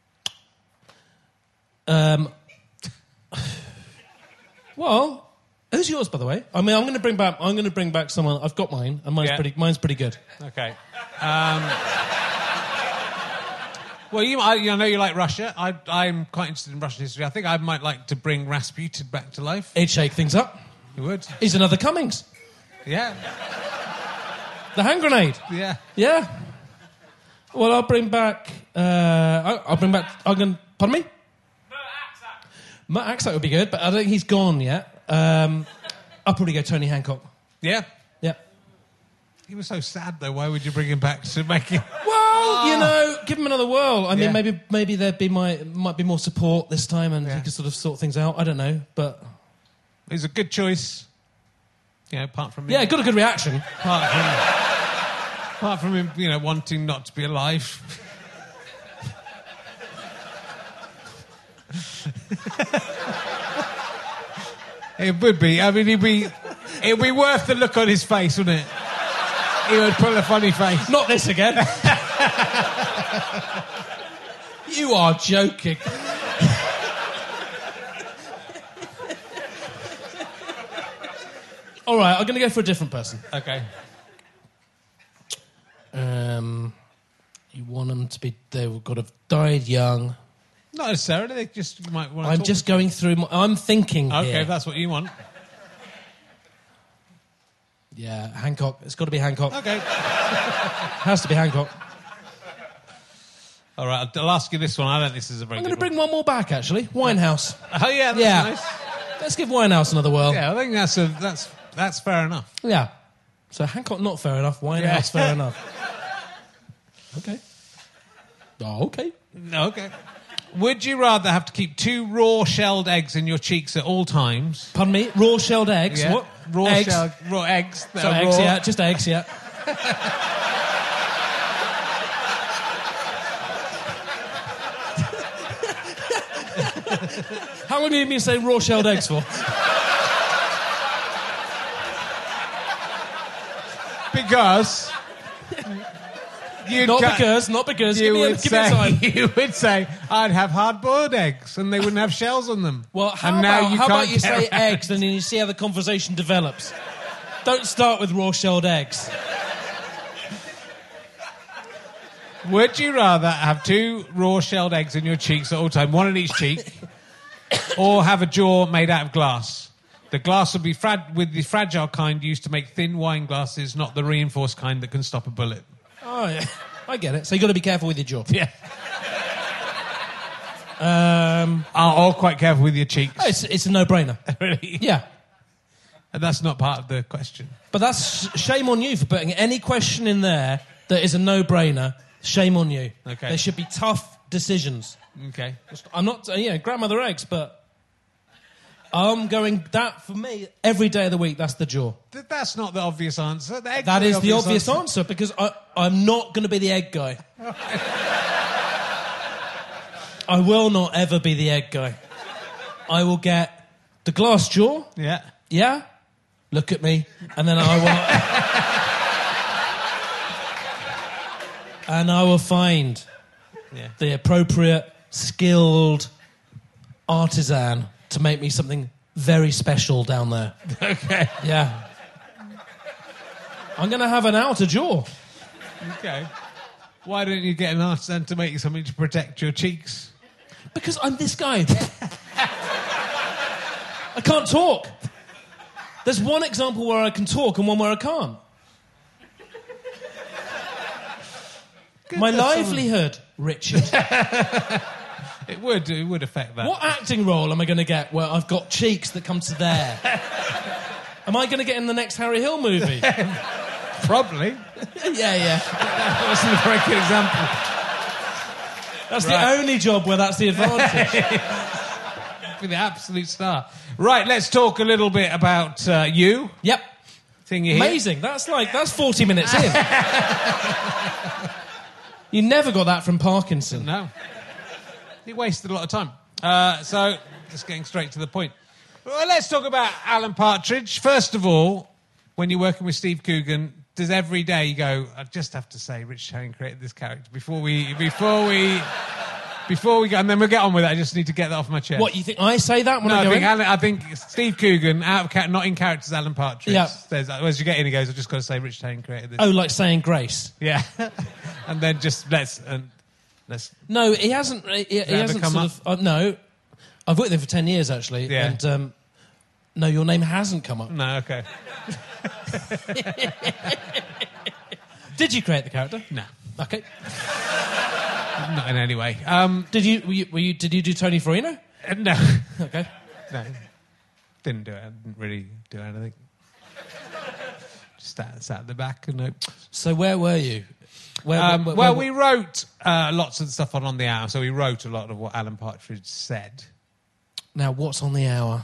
well, who's yours, by the way? I mean, I'm going to bring back someone. I've got mine, and mine's pretty good. Okay. Well, I know you like Russia. I'm quite interested in Russian history. I think I might like to bring Rasputin back to life. He'd shake things up. You would? He's another Cummings. Yeah. The hand grenade. Yeah. Yeah. Well, I'll bring back... Pardon me? Matt Axack would be good, but I don't think he's gone yet. I'll probably go Tony Hancock. Yeah? Yeah. He was so sad, though. Why would you bring him back to make him... Well, you know, give him another whirl. I mean, Yeah. maybe might be more support this time, and he could sort of sort things out. I don't know, but He's a good choice. Apart from... yeah, got a good reaction. Apart from him, wanting not to be alive. It would be. I mean, it'd be worth the look on his face, wouldn't it? He would pull a funny face. Not this again. You are joking. All right, I'm going to go for a different person. Okay. You want them to be... They've got to have died young. Not necessarily. They just might want to I'm talk just to going through... I'm thinking Okay, here. if that's what you want. Yeah, Hancock. It's got to be Hancock. Okay. Has to be Hancock. All right, I'll ask you this one. I don't think this is a very I'm good going to bring one more back, actually. Winehouse. Oh, yeah, that's nice. Let's give Winehouse another whirl. Yeah, I think that's fair enough. Yeah. So Hancock, not fair enough. Winehouse, fair enough. Okay. Oh, okay. Okay. Would you rather have to keep 2 raw shelled eggs in your cheeks at all times? Pardon me? Raw shelled eggs? Yeah. What? Raw eggs? Raw eggs. So eggs, yeah. Just eggs, yeah. How long have you been saying raw shelled eggs for? Because... Not because. Give me a sign. You would say, I'd have hard-boiled eggs and they wouldn't have shells on them. Well, how about you say eggs and then you see how the conversation develops? Don't start with raw shelled eggs. Would you rather have 2 raw shelled eggs in your cheeks at all time, 1 in each cheek, or have a jaw made out of glass? The glass would be with the fragile kind used to make thin wine glasses, not the reinforced kind that can stop a bullet. Oh, yeah. I get it. So you've got to be careful with your jaw. Yeah. Or quite careful with your cheeks. Oh, it's a no-brainer. Really? Yeah. And that's not part of the question. But that's shame on you for putting any question in there that is a no-brainer. Shame on you. Okay. There should be tough decisions. Okay. I'm not, grandmother eggs, but I'm going, that for me, every day of the week, that's the jaw. That's not the obvious answer. That is the obvious answer because I'm not going to be the egg guy. I will not ever be the egg guy. I will get the glass jaw. Yeah. Yeah? Look at me. And then I will... and I will find the appropriate, skilled artisan to make me something very special down there. Okay. Yeah. I'm going to have an outer jaw. Okay. Why don't you get an artisan to make you something to protect your cheeks? Because I'm this guy. I can't talk. There's one example where I can talk and one where I can't. My livelihood, Richard. It would affect that. What acting role am I going to get where I've got cheeks that come to there? Am I going to get in the next Harry Hill movie? Probably. Yeah. That wasn't a very good example. That's the only job where that's the advantage. Be the absolute star. Right, let's talk a little bit about you. Yep. Thing you Amazing. That's 40 minutes in. You never got that from Parkinson. No. He wasted a lot of time. So, just getting straight to the point. Well, let's talk about Alan Partridge. First of all, when you're working with Steve Coogan, does every day you go, I just have to say Rich Herring created this character before we go, and then we'll get on with it. I just need to get that off my chest. What, you think I say that when I go in? I think Steve Coogan, not in character as Alan Partridge. Yeah. As you get in, he goes, I've just got to say Rich Herring created this. Oh, like saying grace. Yeah. And then just let's... No, he hasn't. He hasn't come sort of. No, I've worked there for 10 years actually, Yeah. and no, your name hasn't come up. No, okay. Did you create the character? No. Okay. Not in any way. Did you do Tony Farino? No. Okay. No. Didn't do it. I didn't really do anything. Just sat at the back and. So where were you? Well, we wrote lots of the stuff on the hour, so we wrote a lot of what Alan Partridge said. Now, what's on the hour?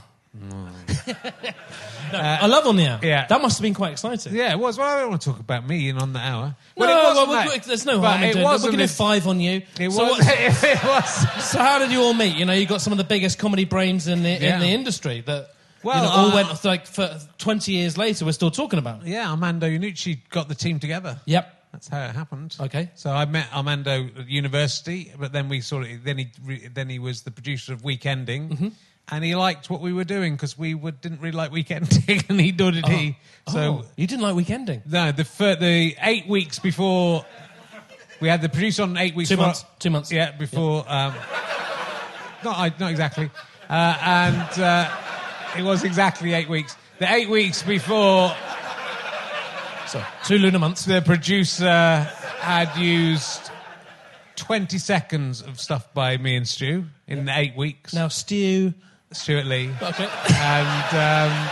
I love on the hour. Yeah. That must have been quite exciting. Yeah, it was. Well, I don't want to talk about me and on the hour. There's no harm in doing it. We're going to 5 on you. It was. So how did you all meet? You got some of the biggest comedy brains in the industry that all went for 20 years later. We're still talking about. Yeah, Armando Iannucci got the team together. Yep. That's how it happened. Okay. So I met Armando at university, but then then he was the producer of Weekending, and he liked what we were doing because we didn't really like Weekending, and nor did he. So you didn't like Weekending? No, the 8 weeks before we had the producer on 8 weeks. 2 months. 2 months. Yeah, before. Not exactly, and it was exactly 8 weeks. The 8 weeks before. So 2 lunar months. The producer had used 20 seconds of stuff by me and Stu in 8 weeks. Now, Stuart Lee. Okay. And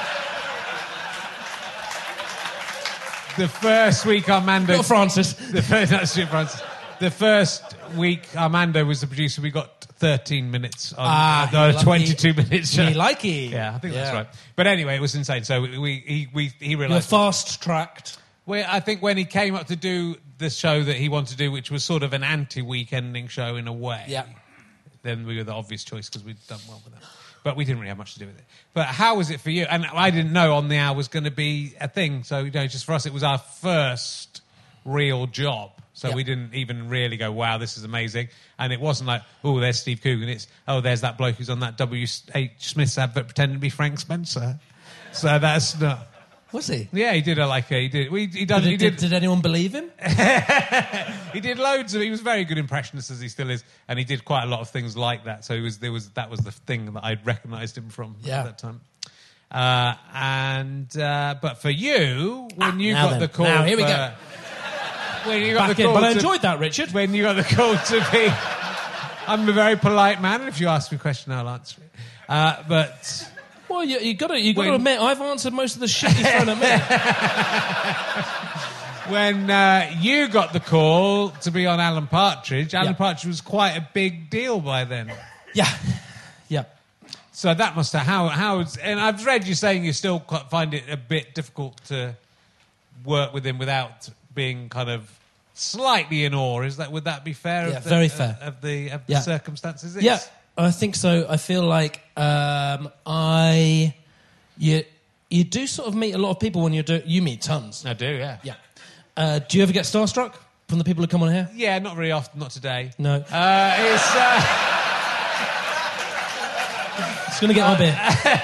the first week Armando... Not Francis. Not Stuart Francis. The first week Armando was the producer, we got 13 minutes on 22 minutes show. Me like it. Yeah, I think that's right. But anyway, it was insane. So he realised... You're fast-tracked. I think when he came up to do the show that he wanted to do, which was sort of an anti-week-ending show in a way, then we were the obvious choice because we'd done well with that. But we didn't really have much to do with it. But how was it for you? And I didn't know On the Hour was going to be a thing. So, just for us, it was our first real job. So we didn't even really go, wow, this is amazing. And it wasn't like, oh, there's Steve Coogan. It's, oh, there's that bloke who's on that W.H. Smith's advert pretending to be Frank Spencer. So that's not... Was he? Yeah, he did Did anyone believe him? He did loads of... He was a very good impressionist, as he still is. And he did quite a lot of things like that. So that was the thing that I'd recognised him from at that time. But for you, when you got the call... Now, here we go. When you got the call but I enjoyed that, Richard. When you got the call to be... I'm a very polite man, and if you ask me a question, I'll answer it. But... Well, you got to admit, I've answered most of the shit you've thrown at me. When you got the call to be on Alan Partridge, Alan Partridge was quite a big deal by then. Yeah. So that must have... And I've read you saying you still find it a bit difficult to work with him without being kind of slightly in awe. Would that be fair? Yeah, very fair. Of the circumstances? Yeah, I think so. I feel like you do sort of meet a lot of people when you meet tons. I do, yeah. Yeah. Do you ever get starstruck from the people who come on here? Yeah, not very often. Not today. No. It's going to get my beer.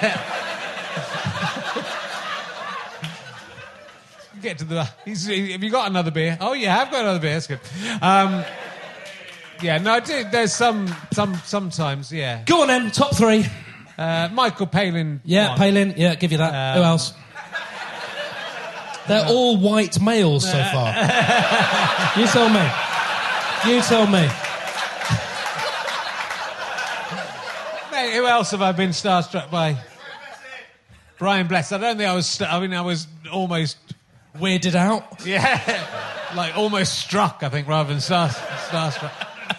Get to the... have you got another beer? Oh, yeah, I've got another beer. That's good. Yeah, no, I do. There's sometimes, yeah. Go on then, top three. Michael Palin. Yeah, one. Palin. Yeah, give you that. Who else? They're all white males so far. You tell me. Mate, who else have I been starstruck by? Brian Blessed. I don't think I was... I was almost... Weirded out? Yeah. Like almost struck, I think, rather than starstruck.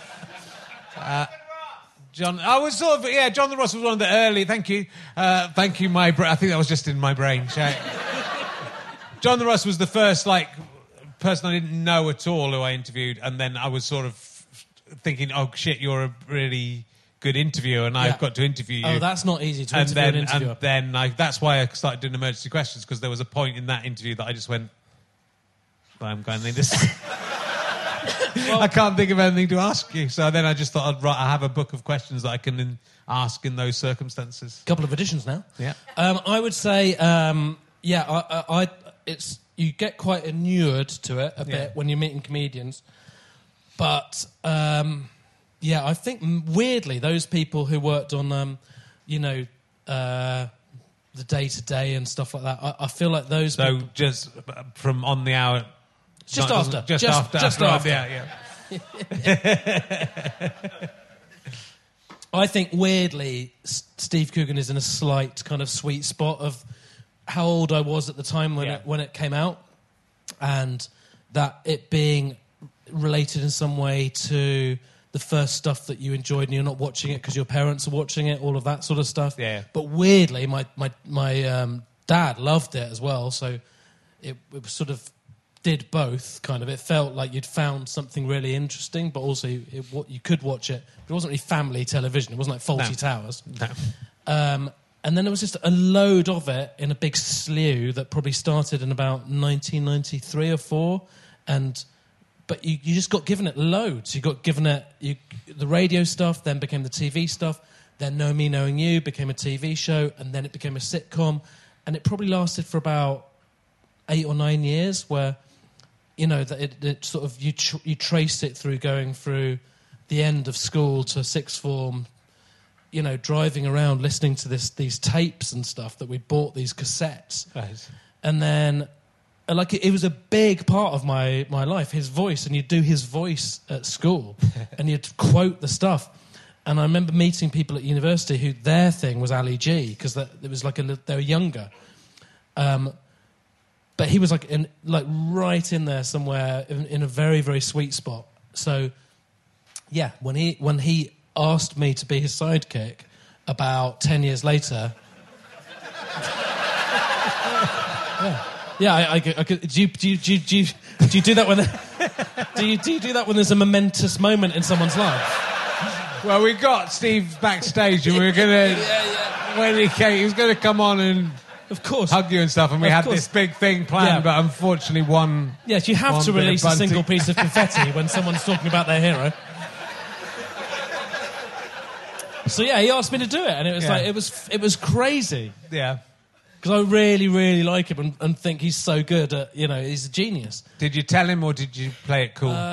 John... I was sort of... Yeah, John the Ross was one of the early... Thank you. I think that was just in my brain. John the Ross was the first, person I didn't know at all who I interviewed, and then I was sort of thinking, oh, shit, you're a really good interviewer, and I've got to interview you. Oh, that's not easy to interview an interviewer. And then that's why I started doing emergency questions, because there was a point in that interview that I just went, I'm going to need this. I can't think of anything to ask you. So then I just thought I have a book of questions that I can ask in those circumstances. Couple of editions now. Yeah. I would say, it's you get quite inured to it a bit when you're meeting comedians, but I think weirdly those people who worked on the day-to-day and stuff like that, I feel like those. So people, just from On the Hour. Just after. Yeah. I think weirdly Steve Coogan is in a slight kind of sweet spot of how old I was at the time when it came out, and that it being related in some way to the first stuff that you enjoyed and you're not watching it because your parents are watching it, all of that sort of stuff. Yeah. But weirdly, my dad loved it as well, so it sort of did both, kind of. It felt like you'd found something really interesting, but also you could watch it. But it wasn't really family television. It wasn't like Fawlty Towers. No. And then there was just a load of it in a big slew that probably started in about 1993 or 4. But you just got given it loads. You got given it the radio stuff, then became the TV stuff, then Know Me, Knowing You became a TV show, and then it became a sitcom. And it probably lasted for about 8 or 9 years, where that it sort of you traced it through going through the end of school to sixth form, driving around listening to these tapes and stuff that we bought, these cassettes. Right. And then like it was a big part of my life, his voice, and you'd do his voice at school and you'd quote the stuff. And I remember meeting people at university who their thing was Ali G, because it was like they were younger. But he was like right in there somewhere in a very, very sweet spot. So, yeah, when he asked me to be his sidekick about 10 years later... Yeah, I could. Do you do that when? Do you do that when there's a momentous moment in someone's life? Well, we got Steve backstage, and we were gonna. When he came, he was gonna come on and, of course, hug you and stuff. And we had this big thing planned, but unfortunately, Yes, you have to release a single piece of confetti when someone's talking about their hero. So yeah, he asked me to do it, and it was it was crazy. Yeah. Because I really, really like him and think he's so good at, he's a genius. Did you tell him or did you play it cool?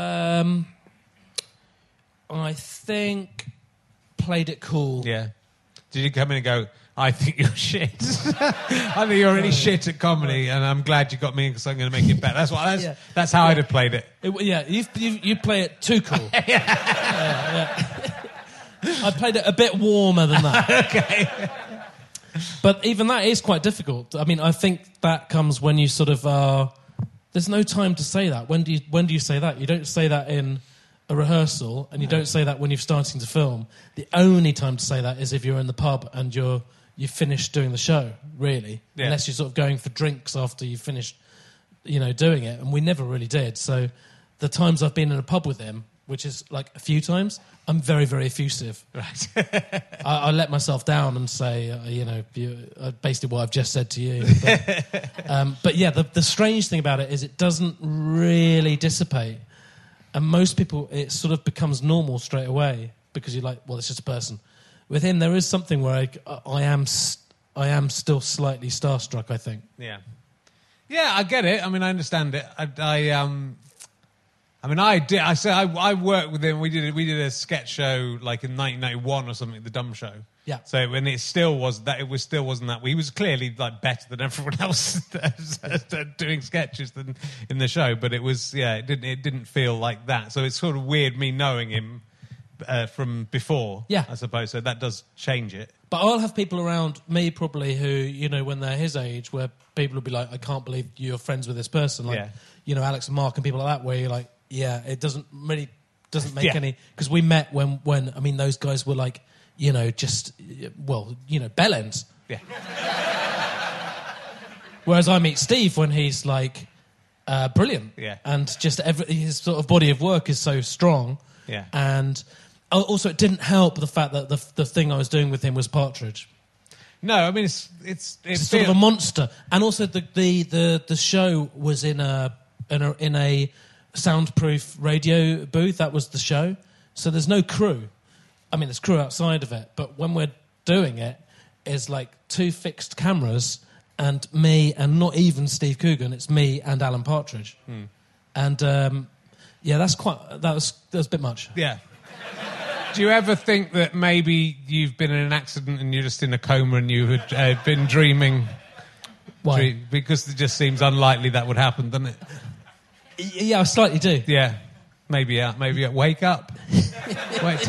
I think played it cool. Yeah. Did you come in and go, I think you're shit? I think you're really shit at comedy and I'm glad you got me in because I'm going to make it better. That's how I'd have played it. You play it too cool. I played it a bit warmer than that. Okay. But even that is quite difficult. I mean, I think that comes when you sort of are... There's no time to say that. When do you say that? You don't say that in a rehearsal, and you don't say that when you're starting to film. The only time to say that is if you're in the pub and you've finished doing the show, really. Yeah. Unless you're sort of going for drinks after you've finished, doing it. And we never really did. So the times I've been in a pub with him, which is like a few times, I'm very, very effusive. Right. I let myself down and say, basically what I've just said to you. But yeah, the strange thing about it is it doesn't really dissipate. And most people, it sort of becomes normal straight away because you're like, well, it's just a person. With him, there is something where I am still slightly starstruck, I think. Yeah. Yeah, I get it. I mean, I understand it. I worked with him. We did a sketch show like in 1991 or something, The Dumb Show. Yeah. So when it still wasn't that. He was clearly like better than everyone else doing sketches than in the show. But it was it didn't feel like that. So it's sort of weird me knowing him from before. Yeah. I suppose so. That does change it. But I'll have people around me probably who when they're his age, where people will be like, I can't believe you're friends with this person. Like Alex and Mark and people like that, where you're like. Yeah, it doesn't make any... Because we met when those guys were like, bellends. Yeah. Whereas I meet Steve when he's like, brilliant. Yeah. And just his sort of body of work is so strong. Yeah. And also it didn't help the fact that the thing I was doing with him was Partridge. No, I mean, it's sort of a monster. And also the show was in a soundproof radio booth. That was the show. So there's no crew. I mean, there's crew outside of it, but when we're doing it, it's like 2 fixed cameras and me and not even Steve Coogan. It's me and Alan Partridge. And that was a bit much. Yeah. Do you ever think that maybe you've been in an accident and you're just in a coma and you had been dreaming? Why? Because it just seems unlikely that would happen, doesn't it? Yeah, I slightly do. Yeah. Maybe wake up. Wait.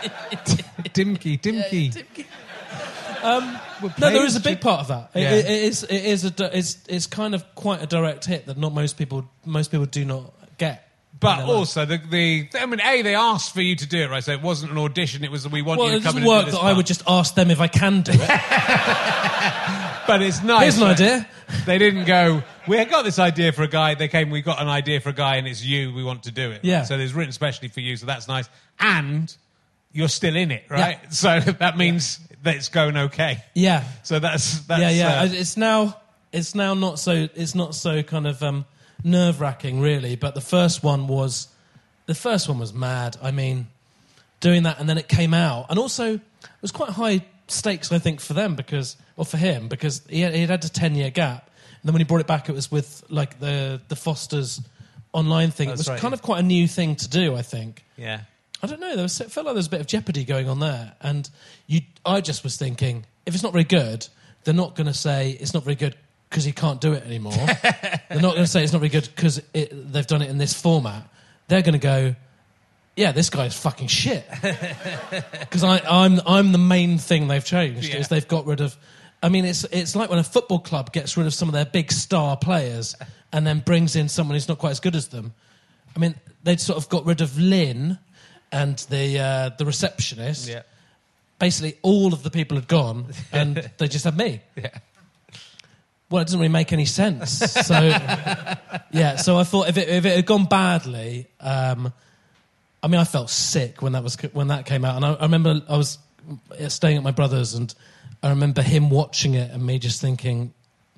Dimky. No, there is a big part of that. Yeah. It's kind of quite a direct hit that not most people do not get. But also, they asked for you to do it, right? So it wasn't an audition, it was we want you to come in and do this. Well, it doesn't work that I would just ask them if I can do it. But it's nice. Here's an idea. They didn't go, we got this idea for a guy. They came, we got an idea for a guy and it's you, we want to do it. Yeah. So it's written specially for you, so that's nice. And you're still in it, right? Yeah. So that means that it's going okay. Yeah. So that's it's now not so kind of nerve-wracking, really, but the first one was mad. I mean, doing that and then it came out. And also, it was quite high stakes, I think, for him because he had a 10-year gap. And then when he brought it back, it was with like the Fosters online thing. It was kind of quite a new thing to do, I think. Yeah. I don't know. It felt like there was a bit of jeopardy going on there. And I just was thinking, if it's not very good, they're not going to say it's not very good because he can't do it anymore. They're not going to say it's not very good because they've done it in this format. They're going to go, yeah, this guy's fucking shit. Because I'm the main thing they've changed is they've got rid of... I mean, it's like when a football club gets rid of some of their big star players and then brings in someone who's not quite as good as them. I mean, they'd sort of got rid of Lynn and the receptionist. Yeah. Basically, all of the people had gone, and they just had me. Yeah. Well, it doesn't really make any sense. So, so I thought if it had gone badly, I mean, I felt sick when that came out, and I remember I was staying at my brother's, and I remember him watching it, and me just thinking,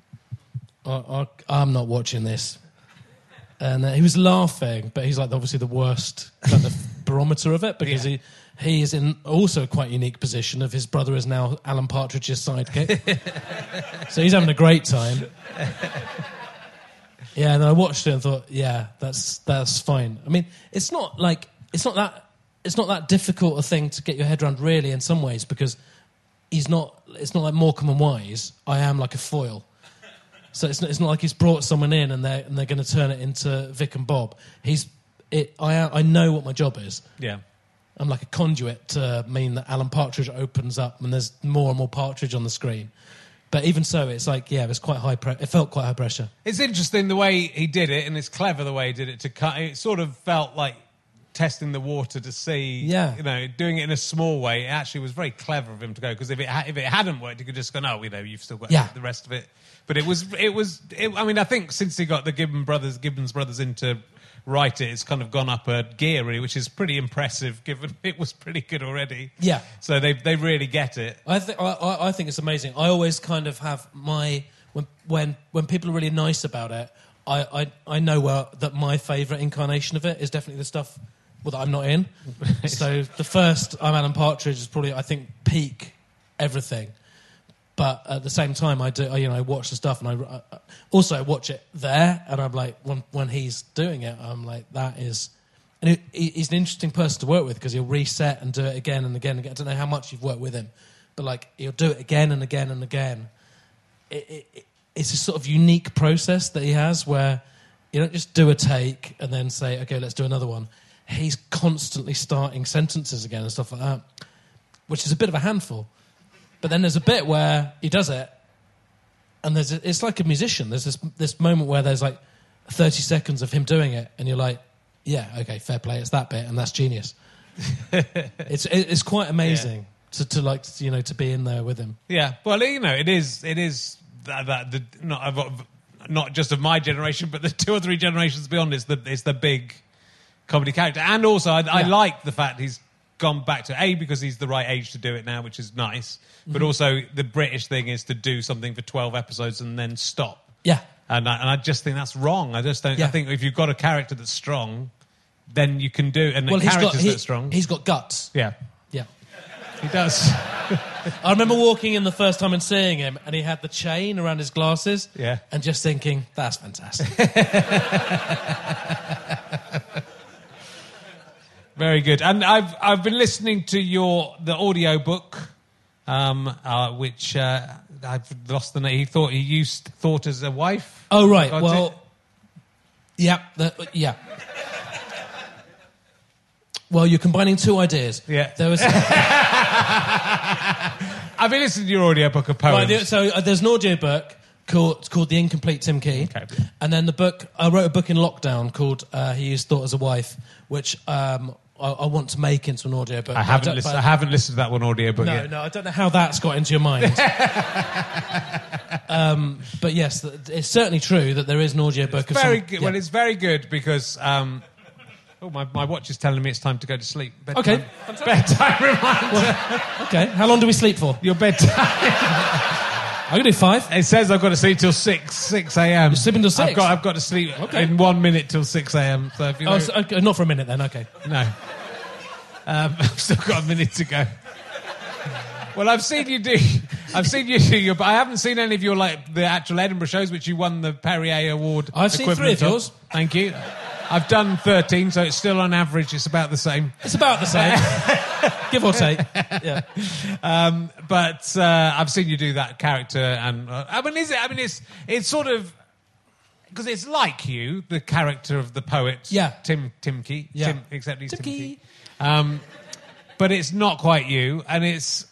I'm not watching this. And he was laughing, but he's like obviously the worst kind of barometer of it because he is in also a quite unique position of his brother is now Alan Partridge's sidekick. So he's having a great time. Yeah, and then I watched it and thought, yeah, that's fine. I mean, it's not that difficult a thing to get your head around really in some ways because it's not like Morecambe and Wise. I am like a foil. So it's not like he's brought someone in and they're going to turn it into Vic and Bob. I know what my job is. Yeah. I'm like a conduit to mean that Alan Partridge opens up and there's more and more Partridge on the screen. But even so, it's like, it was it felt quite high pressure. It's interesting the way he did it, and it's clever the way he did it to cut. It sort of felt like testing the water to see, doing it in a small way. It actually was very clever of him to go, because if it hadn't worked, he could just go, no, you've still got the rest of it. But it was. I mean, I think since he got the Gibbons brothers in to write it, it's kind of gone up a gear, really, which is pretty impressive, given it was pretty good already. Yeah. So they really get it. I think it's amazing. I always kind of have when people are really nice about it, I know that my favourite incarnation of it is definitely the stuff that I'm not in. So the first I'm Alan Partridge is probably, I think, peak everything. But at the same time, I watch the stuff, and I also watch it there, and I'm like, when he's doing it, I'm like, that is... And he's an interesting person to work with, because he'll reset and do it again and again and again. I don't know how much you've worked with him, but like he'll do it again and again and again. It's a sort of unique process that he has, where you don't just do a take and then say, okay, let's do another one. He's constantly starting sentences again and stuff like that, which is a bit of a handful. But then there's a bit where he does it, and it's like a musician. There's this moment where there's like 30 seconds of him doing it, and you're like, yeah, okay, fair play, it's that bit, and that's genius. It's quite amazing to be in there with him. Yeah, well, it is that not just of my generation, but the 2 or 3 generations beyond. It's the big comedy character, and also I like the fact he's gone back to because he's the right age to do it now, which is nice. But also the British thing is to do something for 12 episodes and then stop. Yeah, and I just think that's wrong. I just don't. Yeah. I think if you've got a character that's strong, then you can do. And the characters that's strong, he's got guts. Yeah, yeah, he does. I remember walking in the first time and seeing him, and he had the chain around his glasses. Yeah, and just thinking, that's fantastic. Very good. And I've been listening to the audio book, which I've lost the name. He thought as a wife. Oh right. Well, yeah. Well, you're combining 2 ideas. Yeah. There was. I've been listening to your audio book of poems. Right, so there's an audio book called The Incomplete Tim Key. Okay. And then I wrote a book in lockdown called He Used Thought as a Wife, which I want to make into an audio book. I haven't listened to that one audio book yet. No, I don't know how that's got into your mind. But yes, it's certainly true that there is an audio book. Well, it's very good because... my watch is telling me it's time to go to sleep. Bedtime. Okay. Bedtime reminder. Well, okay, how long do we sleep for? Your bedtime. I can do 5. It says I've got to sleep till 6 a.m. You're sleeping till 6? I've got to sleep in 1 minute till 6 a.m. So if you not for a minute then, okay. No. I've still got a minute to go. Well, I've seen you do your... I haven't seen any of your, the actual Edinburgh shows, which you won the Perrier Award. I've seen 3 of yours. Thank you. I've done 13, so it's still on average, it's about the same. It's about the same. Give or take. Yeah. But I've seen you do that character, and it's sort of because it's like you, the character of the poet, Timky, Yeah. except he's Timky. Timky. But it's not quite you, and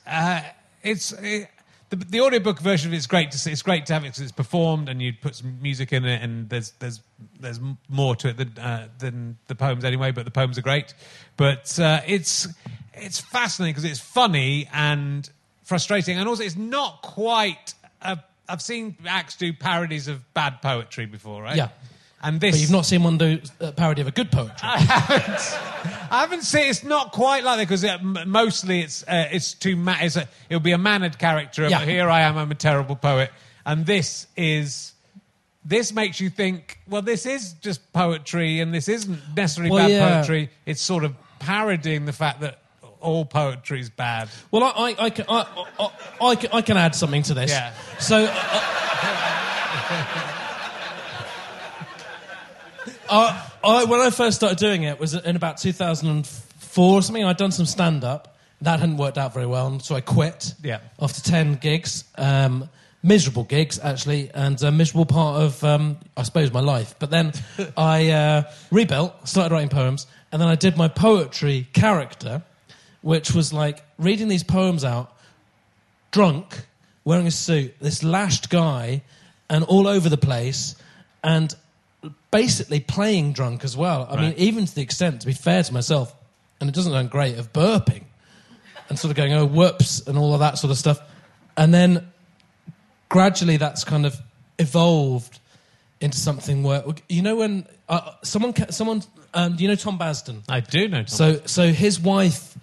the audiobook version of it's great to see. It's great to have it because it's performed, and you put some music in it, and there's more to it than the poems anyway. But the poems are great. But it's fascinating because it's funny and frustrating, and also it's not quite. I've seen acts do parodies of bad poetry before, right? Yeah. And this, But you've not seen one do a parody of a good poetry. I haven't seen. It's not quite like that because mostly it's too. It'll be a mannered character. Yeah. But here I am. I'm a terrible poet, and this makes you think. Well, this is just poetry, and this isn't necessarily bad poetry. It's sort of parodying the fact that all poetry is bad. Well, I can add something to this. Yeah. So. When I first started doing it was in about 2004 or something. I'd done some stand-up. That hadn't worked out very well, and so I quit after 10 gigs. Miserable gigs, actually, and a miserable part of, I suppose, my life. But then I rebuilt, started writing poems, and then I did my poetry character, which was like reading these poems out, drunk, wearing a suit, this lashed guy, and all over the place, and basically playing drunk as well. I mean, even to the extent, to be fair to myself, and it doesn't sound great, of burping and sort of going, oh, whoops, and all of that sort of stuff. And then gradually that's kind of evolved into something where, you know, when someone, do you know Tom Basden? I do know Tom. So his wife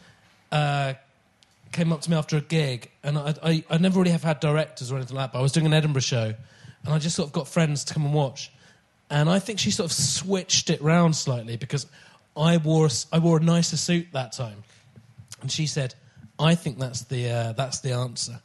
came up to me after a gig, and I never really have had directors or anything like that, but I was doing an Edinburgh show, and I just sort of got friends to come and watch. And I think she sort of switched it round slightly because I wore a nicer suit that time, and she said, "I think that's the answer."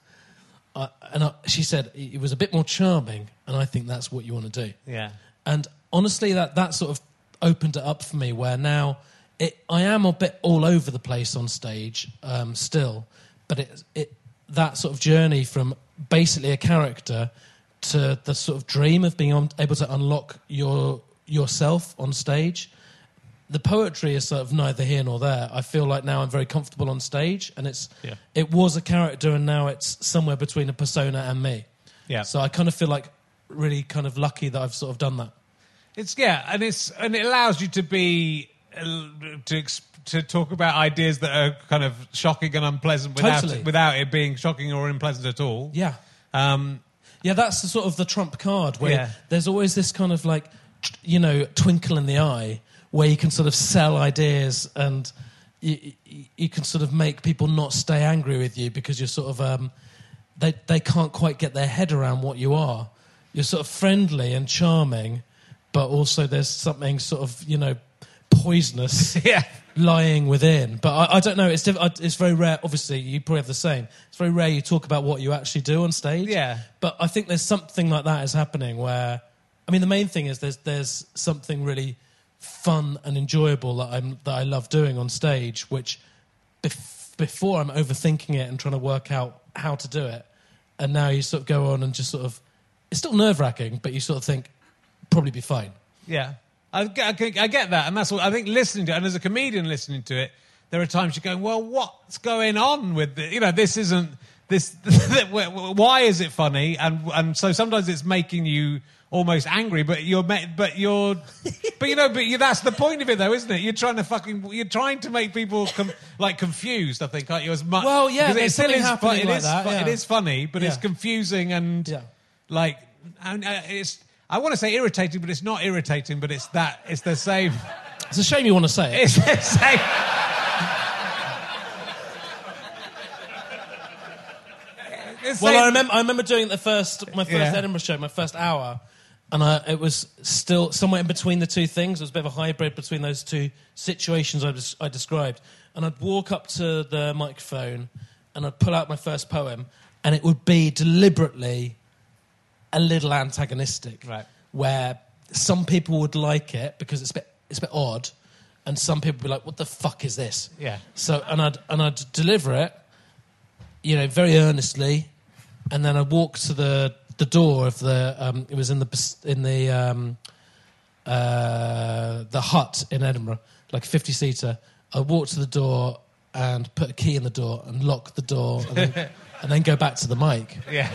She said it was a bit more charming, and I think that's what you want to do. Yeah. And honestly, that sort of opened it up for me, where now I am a bit all over the place on stage still, but that sort of journey from basically a character to the sort of dream of being able to unlock yourself on stage. The poetry is sort of neither here nor there. I feel like now I'm very comfortable on stage, and it was a character, and now it's somewhere between a persona and me. Yeah. So I kind of feel like really kind of lucky that I've sort of done that. And it allows you to be to talk about ideas that are kind of shocking and unpleasant without it being shocking or unpleasant at all. Yeah. Yeah, that's the sort of the trump card where there's always this kind of like, you know, twinkle in the eye where you can sort of sell ideas and you can sort of make people not stay angry with you because you're sort of, they can't quite get their head around what you are. You're sort of friendly and charming, but also there's something sort of, you know, poisonous lying within. But I don't know, it's very rare. Obviously, you probably have the same. It's very rare you talk about what you actually do on stage. Yeah. But I think there's something like that is happening where, I mean, the main thing is there's something really fun and enjoyable that I love doing on stage, which before I'm overthinking it and trying to work out how to do it, and now you sort of go on and just sort of, it's still nerve-wracking, but you sort of think, probably be fine. Yeah. I get that, and that's what I think. Listening to it, and as a comedian listening to it, there are times you're going, "Well, what's going on with this? You know, this isn't this. Why is it funny?" And so sometimes it's making you almost angry, but that's the point of it, though, isn't it? You're trying to make people confused. I think, aren't you? As much. Well, yeah, it still is happening like that. Yeah. It is funny, but it's confusing and it's. I want to say irritating, but it's not irritating, but it's the same. It's a shame you want to say it. It's the same. Well, I remember doing my first Edinburgh show, my first hour, and it was still somewhere in between the two things. It was a bit of a hybrid between those two situations I described. And I'd walk up to the microphone and I'd pull out my first poem, and it would be deliberately a little antagonistic, right? Where some people would like it because it's a bit odd, and some people would be like, "What the fuck is this?" Yeah. So and I'd deliver it, you know, very earnestly, and then I'd walk to the door of the it was in the Hut in Edinburgh, like a 50-seater. I'd walk to the door and put a key in the door and lock the door, and then go back to the mic. Yeah.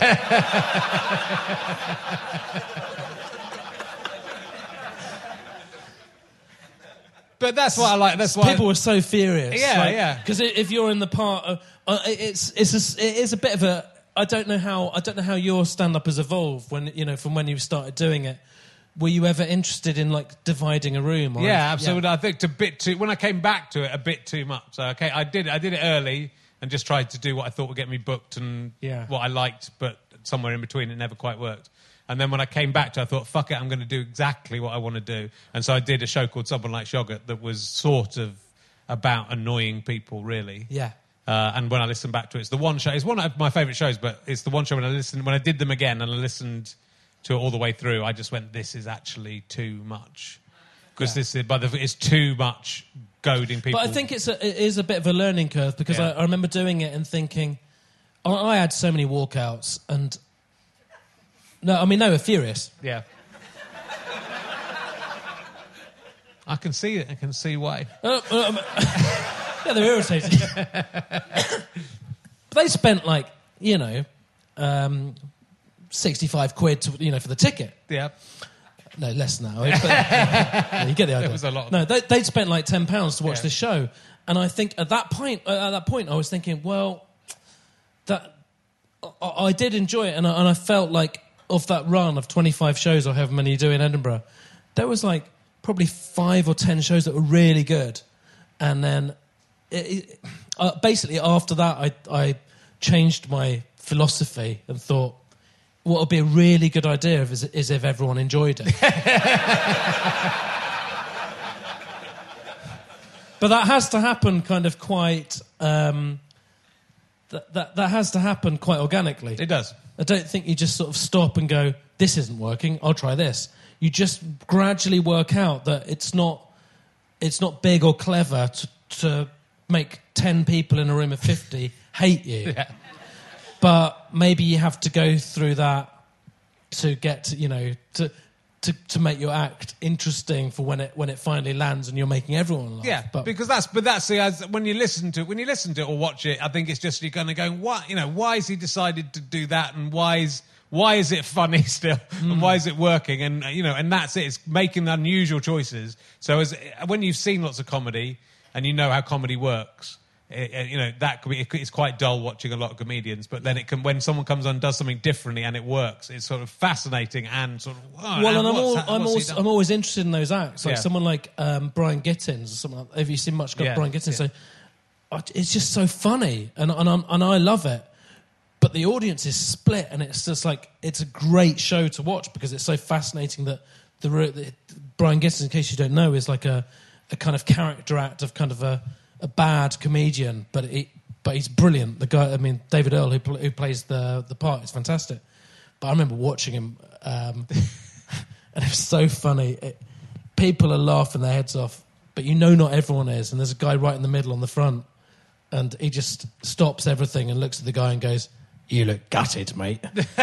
But that's what I like. That's why people were so furious. Yeah, yeah. Because if you're in the part of, it is a bit of a. I don't know how your stand-up has evolved when from when you started doing it. Were you ever interested in like dividing a room? Or yeah, absolutely. Yeah. I think when I came back to it, a bit too much. So I did it early and just tried to do what I thought would get me booked and what I liked, but somewhere in between it never quite worked. And then when I came back to it, I thought, fuck it, I'm going to do exactly what I want to do. And so I did a show called Someone Like Shoggoth that was sort of about annoying people, really. Yeah. And when I listened back to it, it's the one show. It's one of my favourite shows, but it's the one show when I did them again and I listened to it all the way through, I just went, this is actually too much. Because it's too much goading people. But I think it is a bit of a learning curve because I remember doing it and thinking, I had so many walkouts and... No, I mean, they were furious. Yeah. I can see it. I can see why. Yeah, they're irritated. They spent, 65 quid for the ticket. Yeah. No, less than that. You get the idea. It was a lot. No, they'd spent like £10 to watch this show. And I think at that point, I was thinking, well, that I did enjoy it. And I felt like of that run of 25 shows or however many you do in Edinburgh, there was like probably 5 or 10 shows that were really good. And then basically after that, I changed my philosophy and thought, what would be a really good idea is if everyone enjoyed it. But that has to happen kind of quite... that has to happen quite organically. It does. I don't think you just sort of stop and go, this isn't working, I'll try this. You just gradually work out that it's not big or clever to make 10 people in a room of 50 hate you. Yeah. But maybe you have to go through that to get to make your act interesting for when it finally lands and you're making everyone laugh. Yeah, because when you listen to it or watch it, I think it's just you're going to go, what, why has he decided to do that, and why is it funny still, and why is it working, and and that's it. It's making unusual choices. So when you've seen lots of comedy and you know how comedy works. That could be. It's quite dull watching a lot of comedians, but then it can. When someone comes on and does something differently and it works, it's sort of fascinating and sort of. I'm always interested in those acts, like someone like Brian Gittins or something. Have you seen much of Brian Gittins? Yeah. So it's just so funny, and I love it. But the audience is split, and it's just like it's a great show to watch because it's so fascinating that the Brian Gittins, in case you don't know, is like a kind of character act of kind of a bad comedian, but he's brilliant. The guy, David Earl, who plays the part, is fantastic. But I remember watching him, and it was so funny. People are laughing their heads off, but not everyone is. And there's a guy right in the middle on the front, and he just stops everything and looks at the guy and goes, "You look gutted, mate."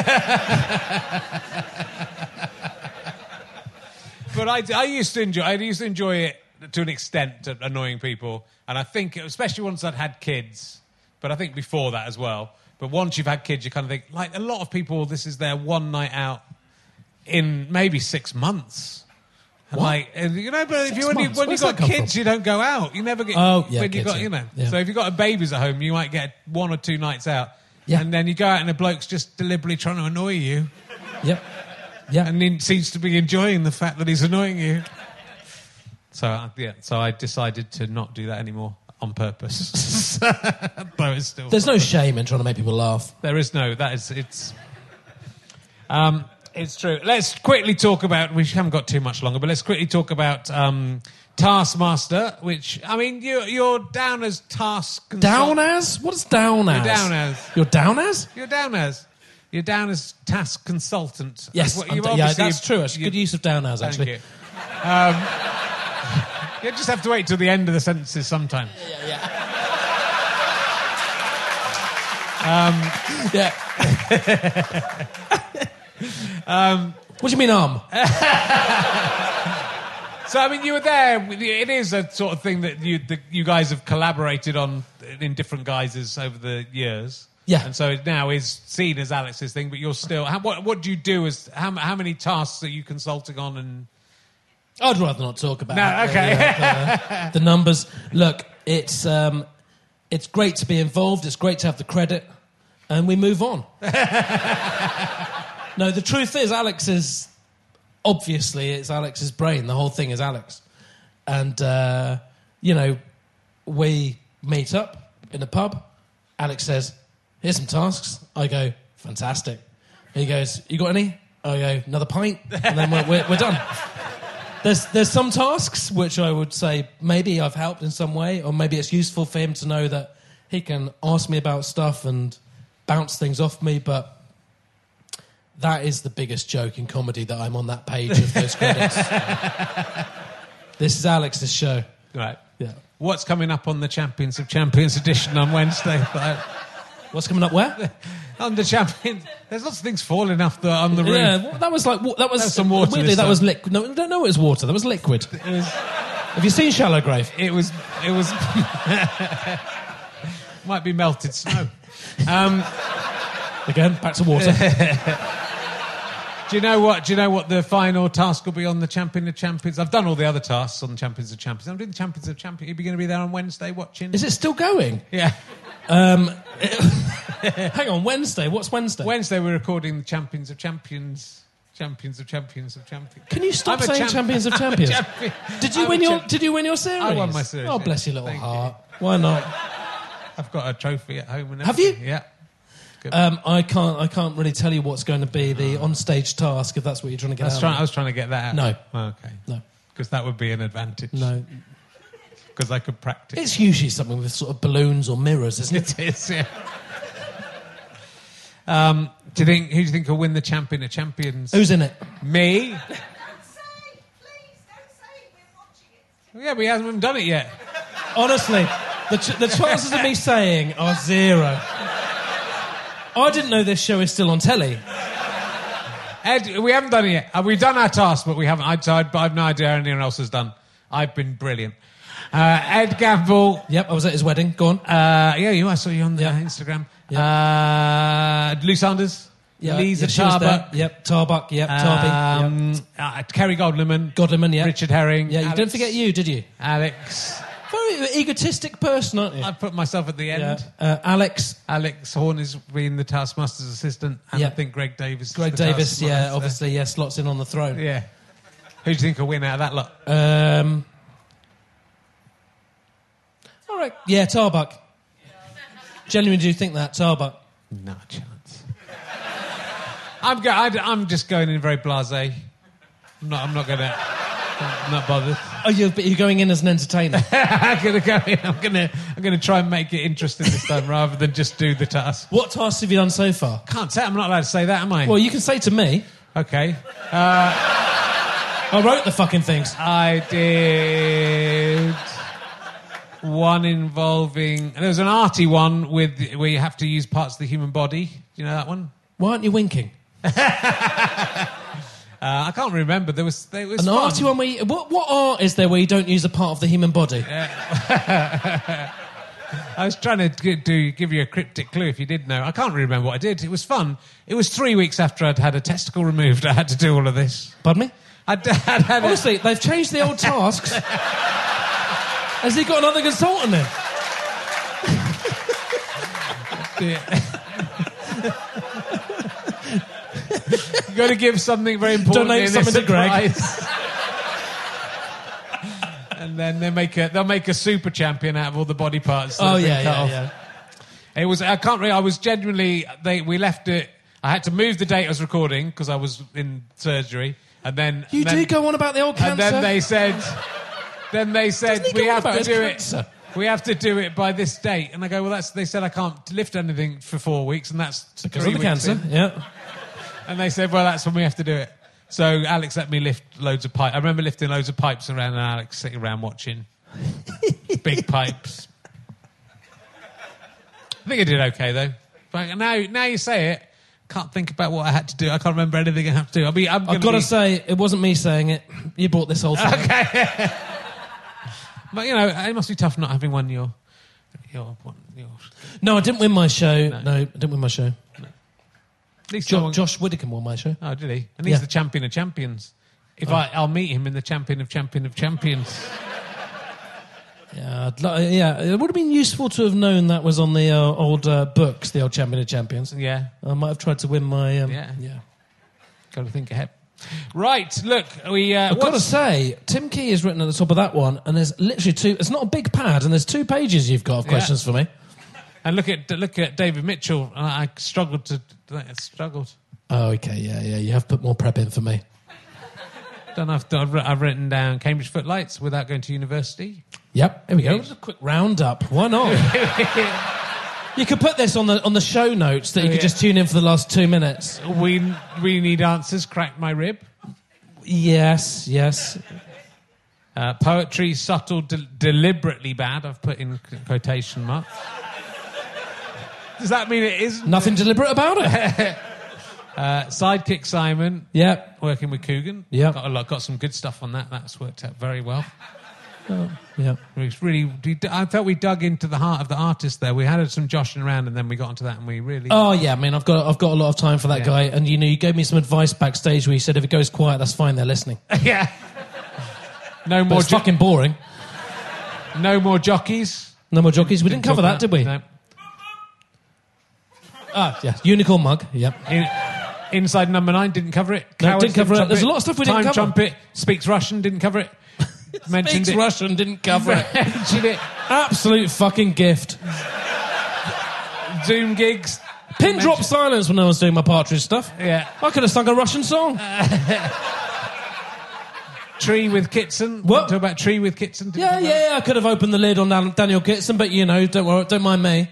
But I used to enjoy it to an extent, annoying people. And I think, especially once I'd had kids, but I think before that as well. But once you've had kids, you kind of think, like a lot of people, this is their one night out in maybe 6 months. And but when you've got kids, you don't go out. You never get. Oh, yeah, when you got, Yeah. So if you've got babies at home, you might get 1 or 2 nights out. Yeah. And then you go out and a bloke's just deliberately trying to annoy you. Yep. Yeah. And he seems to be enjoying the fact that he's annoying you. So I decided to not do that anymore on purpose. Though it's still. There's no shame in trying to make people laugh. There is no. It's true. Let's quickly talk about. We haven't got too much longer, but let's quickly talk about Taskmaster. Which you're down as task. Down as? What is down as? You're down as. You're down as? You're down as. You're down as task consultant. Yes, that's true. It's a good use of down as, actually. Thank you. You just have to wait till the end of the sentences sometimes. Yeah. What do you mean, So, I mean, you were there. It is a sort of thing that you guys have collaborated on in different guises over the years. Yeah. And so it now is seen as Alex's thing, but you're still... What do you do as... How many tasks are you consulting on? And I'd rather not talk about the the numbers. Look, it's great to be involved. It's great to have the credit. And we move on. No, the truth is, obviously, it's Alex's brain. The whole thing is Alex. And, we meet up in a pub. Alex says, here's some tasks. I go, fantastic. He goes, you got any? I go, another pint. And then we're done. There's some tasks which I would say maybe I've helped in some way, or maybe it's useful for him to know that he can ask me about stuff and bounce things off me, but that is the biggest joke in comedy, that I'm on that page of those credits. This is Alex's show. Right. Yeah. What's coming up on the Champions of Champions edition on Wednesday? What's coming up where? On the Champions. There's lots of things falling off on the roof. Yeah, well, that was some water. Weirdly, that was liquid. No, I don't know it was water. That was liquid. Have you seen Shallow Grave? It was might be melted snow. Again, back to water. Do you know what the final task will be on the Champion of Champions? I've done all the other tasks on the Champions of Champions. I'm doing the Champions of Champions. Are you going to be there on Wednesday watching? Is it still going? Yeah. Hang on, Wednesday? What's Wednesday? Wednesday we're recording the Champions of Champions. Champions of Champions of Champions. Can you stop saying Champions of Champions? Did you win your series? I won my series. Oh, bless your little heart. Why not? I've got a trophy at home and have you? Yeah. I can't really tell you what's going to be the on-stage task, if that's what you're trying to get out. I was trying to get that out. No. Oh, okay. No. Because that would be an advantage. No. Because I could practice. It's usually something with sort of balloons or mirrors, isn't it? It is, yeah. Who do you think will win the Champion of Champions? Who's in it? Me. Don't say, please, don't say we're watching it. Yeah, we haven't done it yet. Honestly, the chances of me saying are zero. I didn't know this show is still on telly. Ed, we haven't done it yet. We've done our task, but we haven't. I've no idea anyone else has done. I've been brilliant. Ed Gamble. Yep, I was at his wedding. Go on. I saw you on the Instagram. Yep. Lou Sanders. Yeah, Lisa she was there. Tarbuck. Yep, Tarbuck. Yep, Tarby. Kerry Godliman. Yeah. Richard Herring. Yeah, you Alex, didn't forget you, did you? Alex. Very egotistic person, aren't you? I put myself at the end. Yeah. Alex Horn is being the Taskmaster's assistant, and I think Greg Davis. Greg Davis, yeah, obviously, slots in on the throne. Yeah. Who do you think will win out of that lot? All right. Yeah, Tarbuck. Genuinely, do you think that, Tarbuck? No chance. I'm just going in very blasé. I'm not going to. I'm not bothered. Oh, but you're going in as an entertainer. I'm going to go in. I'm going to try and make it interesting this time rather than just do the task. What tasks have you done so far? Can't say. I'm not allowed to say that, am I? Well, you can say to me. Okay. I wrote the fucking things. I did one involving... There was an arty one where you have to use parts of the human body. Do you know that one? Why aren't you winking? I can't remember. There was an fun. arty one where what art is there where you don't use a part of the human body? I was trying to give you a cryptic clue if you did know. I can't really remember what I did. It was fun. It was 3 weeks after I'd had a testicle removed. I had to do all of this. Pardon me? Honestly, they've changed the old tasks. Has he got another consultant in? You've got to give something very important. Donate something to Greg. And then they'll make a super champion out of all the body parts. Oh yeah. It was. I can't really. I was genuinely. We left it. I had to move the date I was recording because I was in surgery, and then you do go on about the old cancer. And then they said, we have to do it. We have to do it by this date. And I go, well, they said I can't lift anything for 4 weeks, and that's because 3 of the weeks cancer. in. Yeah. And they said, well, that's when we have to do it. So Alex let me lift loads of pipes. I remember lifting loads of pipes around and Alex sitting around watching. Big pipes. I think I did okay, though. But now you say it, can't think about what I had to do. I can't remember anything I have to do. I've got to say, it wasn't me saying it. You brought this whole thing. Okay. But, it must be tough not having won your... No, I didn't win my show. No, I didn't win my show. At least Josh Widdicombe won my show. Oh, did he? And he's the champion of champions. I'll meet him in the champion of champions. Yeah, it would have been useful to have known that was on the old books, the old Champion of Champions. Yeah. I might have tried to win my... Yeah. Got to think ahead. Right, look, I've got to say, Tim Key is written at the top of that one, and there's literally two... It's not a big pad, and there's 2 pages you've got of questions for me. And look at David Mitchell. I struggled. Oh, okay, yeah. You have put more prep in for me. I've written down Cambridge Footlights without going to university. Yep, here we go. Just a quick roundup. Why not? You could put this on the show notes that you could just tune in for the last 2 minutes. We need answers. Crack my rib. Yes. Poetry, subtle, deliberately bad. I've put in quotation marks. Does that mean it isn't? Nothing deliberate about it. Sidekick Simon. Yep. Working with Coogan. Yep. Got some good stuff on that. That's worked out very well. Oh, yeah. It's really. I felt we dug into the heart of the artist there. We had some joshing around, and then we got onto that, and we really. Oh yeah, I mean, I've got a lot of time for that guy, and you gave me some advice backstage where you said if it goes quiet, that's fine. They're listening. Yeah. No more. It's fucking boring. No more jockeys. No more jockeys. We didn't cover that, did we? No. Yeah. Unicorn mug. Yep. Inside Number 9 didn't cover it. No, didn't cover it. There's a lot of stuff we didn't cover. Time Trumpet speaks Russian. Didn't cover it. Speaks Russian. Didn't cover it. Mentioned it. Absolute fucking gift. Zoom gigs. Pin drop silence when I was doing my Partridge stuff. Yeah. I could have sung a Russian song. Tree with Kitson. What? Talk about Tree with Kitson. Yeah. I could have opened the lid on Daniel Kitson, but don't worry, don't mind me.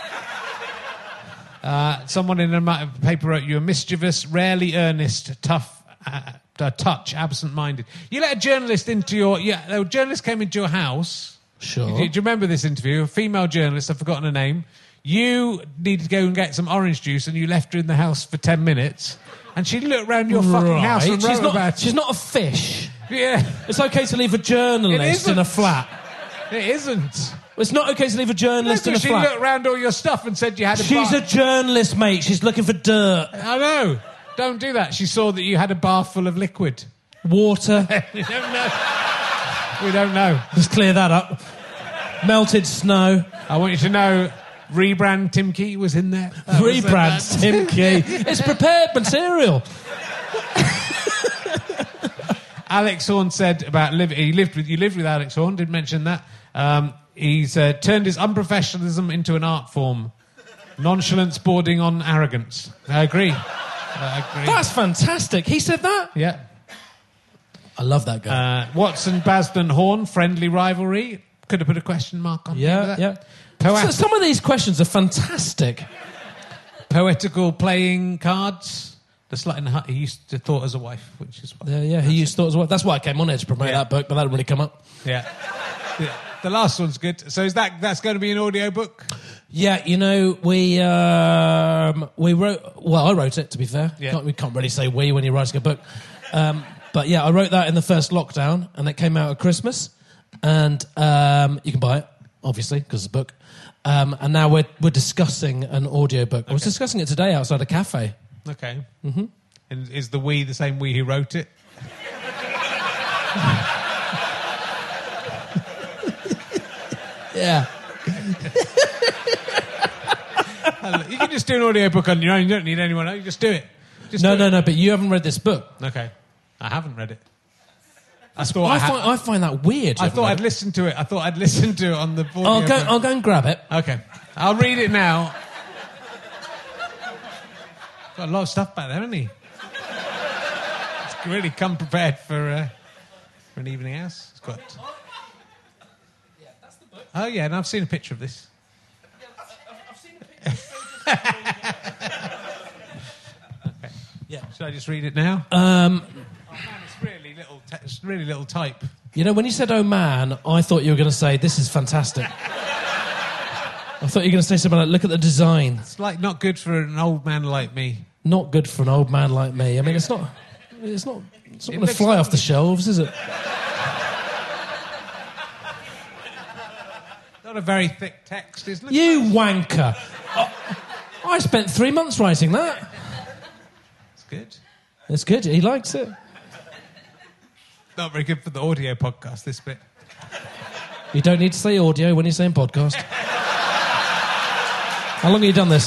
Someone in a paper wrote, "You're mischievous, rarely earnest, tough, touch, absent-minded." You let a journalist into your... Yeah, a journalist came into your house. Sure. Do you remember this interview? A female journalist, I've forgotten her name. You needed to go and get some orange juice, and you left her in the house for 10 minutes. And she looked around your fucking house and wrote about it. She's not a fish. Yeah. It's okay to leave a journalist in a flat. It isn't. It's not okay to leave a journalist in a she flat. She looked around all your stuff and said you had a She's a journalist, mate. She's looking for dirt. I know. Don't do that. She saw that you had a bar full of liquid. Water. We don't know. We don't know. Let's clear that up. Melted snow. I want you to know... Rebrand Tim Key was in there. Rebrand Tim Key. It's prepared material. Alex Horn said about you lived with Alex Horn. Did mention that. He's turned his unprofessionalism into an art form. Nonchalance bordering on arrogance. I agree. That's fantastic. He said that? Yeah. I love that guy. Watson, Basden, Horn, friendly rivalry. Could have put a question mark on that. Yeah. So some of these questions are fantastic. Poetical playing cards. The Slut in the Hut he used to thought as a wife, which is what... Yeah, he used to thought as a wife. That's why I came on here to promote that book, but that didn't really come up. Yeah. The last one's good. So that's going to be an audio book? Yeah, we wrote... Well, I wrote it, to be fair. Yeah. We can't really say we when you're writing a book. But yeah, I wrote that in the first lockdown, and it came out at Christmas. And you can buy it, obviously, because it's a book. And now we're discussing an audiobook. I was discussing it today outside a cafe. Okay. Mm-hmm. And is the we the same we who wrote it? Yeah. You can just do an audiobook on your own. You don't need anyone else. You just do it. No, but you haven't read this book. Okay. I haven't read it. I find that weird. I thought I'd listen to it. On the board. I'll go and grab it. Okay. I'll read it now. Got a lot of stuff back there, hasn't he? It's really come prepared for an evening house. It's got... Yeah, that's the book. Oh, yeah, and I've seen a picture of this. I've seen a picture. Okay. Yeah. Should I just read it now? Um, Oh man, it's really little. It's really little type. You know, when you said "oh man," I thought you were going to say, "This is fantastic." I thought you were going to say something like, "Look at the design." It's like not good for an old man like me. Not good for an old man like me. I mean, it's not going to fly off the shelves, is it? Not a very thick text, isn't it? You wanker! I spent 3 months writing that. It's good. It's good. He likes it. Not very good for the audio podcast, this bit. You don't need to say audio when you're saying podcast. How long have you done this?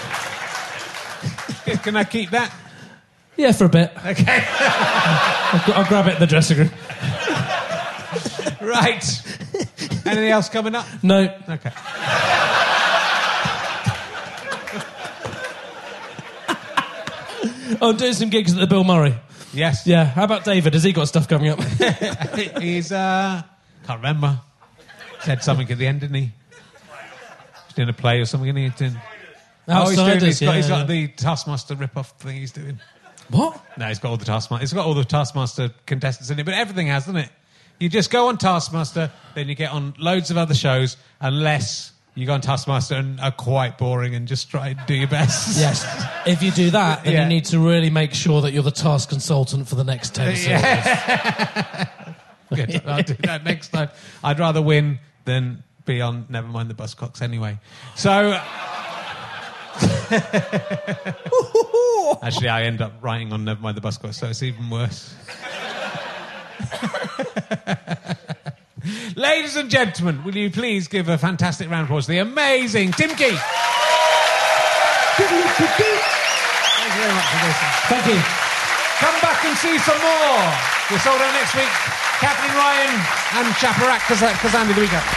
Can I keep that? Yeah, for a bit. Okay. I'll grab it in the dressing room. Right. Anything else coming up? No. Okay. I'm doing some gigs at the Bill Murray. Yes. Yeah. How about David? Has he got stuff coming up? He's, can't remember. Said something at the end, didn't he? He's doing a play or something, isn't he? He's got the Taskmaster rip-off thing he's doing. What? No, he's got all the Taskmaster. It's got all the Taskmaster contestants in it, but everything has, doesn't it? You just go on Taskmaster, then you get on loads of other shows, unless you go on Taskmaster and are quite boring and just try and do your best. Yes. If you do that, then Yeah. you need to really make sure that you're the task consultant for the next 10 series. Good. I'll do that next time. I'd rather win than be on Never Mind the Buzzcocks anyway. So... Actually, I end up writing on Never Mind the Buzzcocks, so it's even worse. Ladies and gentlemen, will you please give a fantastic round of applause to the amazing Tim Key. Thank you very much for this. Thank you. Come back and see some more. We're sold out next week. Kathleen Ryan and Chaparat Kazandi the weekend.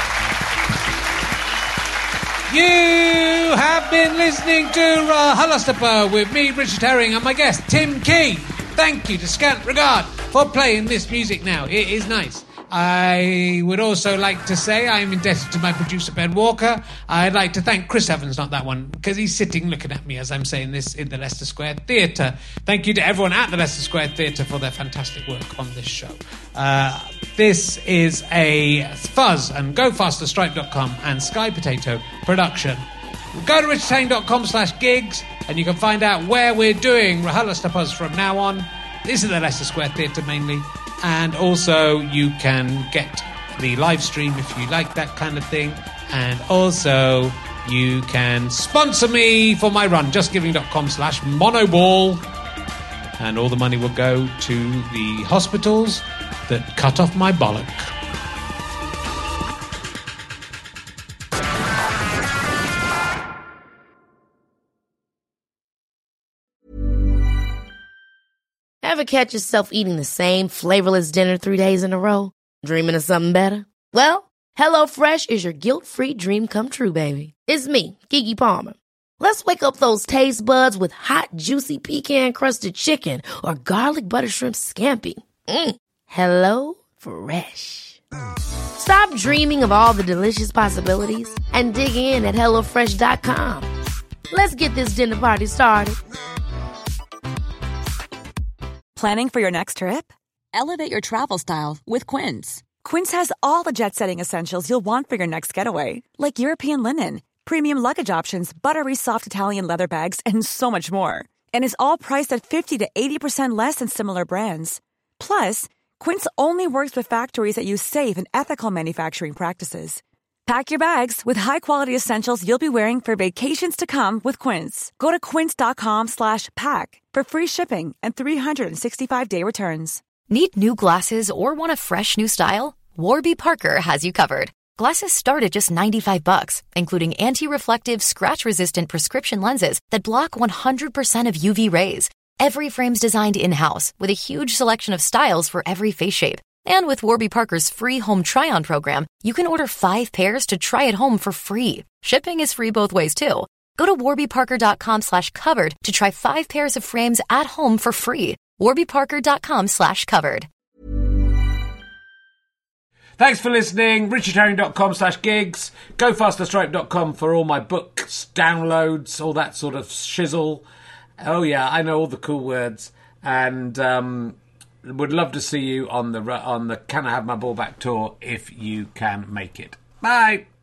You have been listening to RHLSTP with me, Richard Herring, and my guest, Tim Key. Thank you to Scant Regard for playing this music now. It is nice. I would also like to say I am indebted to my producer, Ben Walker. I'd like to thank Chris Evans, not that one, because he's sitting looking at me as I'm saying this in the Leicester Square Theatre. Thank you to everyone at the Leicester Square Theatre for their fantastic work on this show. This is a Fuzz and GoFasterStripe.com and Sky Potato production. Go to richardherring.com/gigs and you can find out where we're doing RHLSTP from now on. This is the Leicester Square Theatre mainly. And also you can get the live stream if you like that kind of thing. And also you can sponsor me for my run, justgiving.com/monoball. And all the money will go to the hospitals that cut off my bollock. Ever catch yourself eating the same flavorless dinner 3 days in a row? Dreaming of something better? Well, HelloFresh is your guilt-free dream come true, baby. It's me, Keke Palmer. Let's wake up those taste buds with hot, juicy pecan-crusted chicken or garlic butter shrimp scampi. Hello Fresh. Stop dreaming of all the delicious possibilities and dig in at HelloFresh.com. Let's get this dinner party started. Planning for your next trip? Elevate your travel style with Quince. Quince has all the jet-setting essentials you'll want for your next getaway, like European linen, premium luggage options, buttery soft Italian leather bags, and so much more. And is all priced at 50 to 80% less than similar brands. Plus, Quince only works with factories that use safe and ethical manufacturing practices. Pack your bags with high-quality essentials you'll be wearing for vacations to come with Quince. Go to quince.com/pack for free shipping and 365-day returns. Need new glasses or want a fresh new style? Warby Parker has you covered. Glasses start at just $95, including anti-reflective, scratch-resistant prescription lenses that block 100% of UV rays. Every frame's designed in-house with a huge selection of styles for every face shape. And with Warby Parker's free home try-on program, you can order 5 pairs to try at home for free. Shipping is free both ways, too. Go to warbyparker.com/covered to try 5 pairs of frames at home for free. warbyparker.com/covered. Thanks for listening. richardherring.com/gigs. GoFasterStripe.com for all my books, downloads, all that sort of shizzle. Oh, yeah, I know all the cool words. And would love to see you on the Can I Have My Ball Back tour if you can make it. Bye.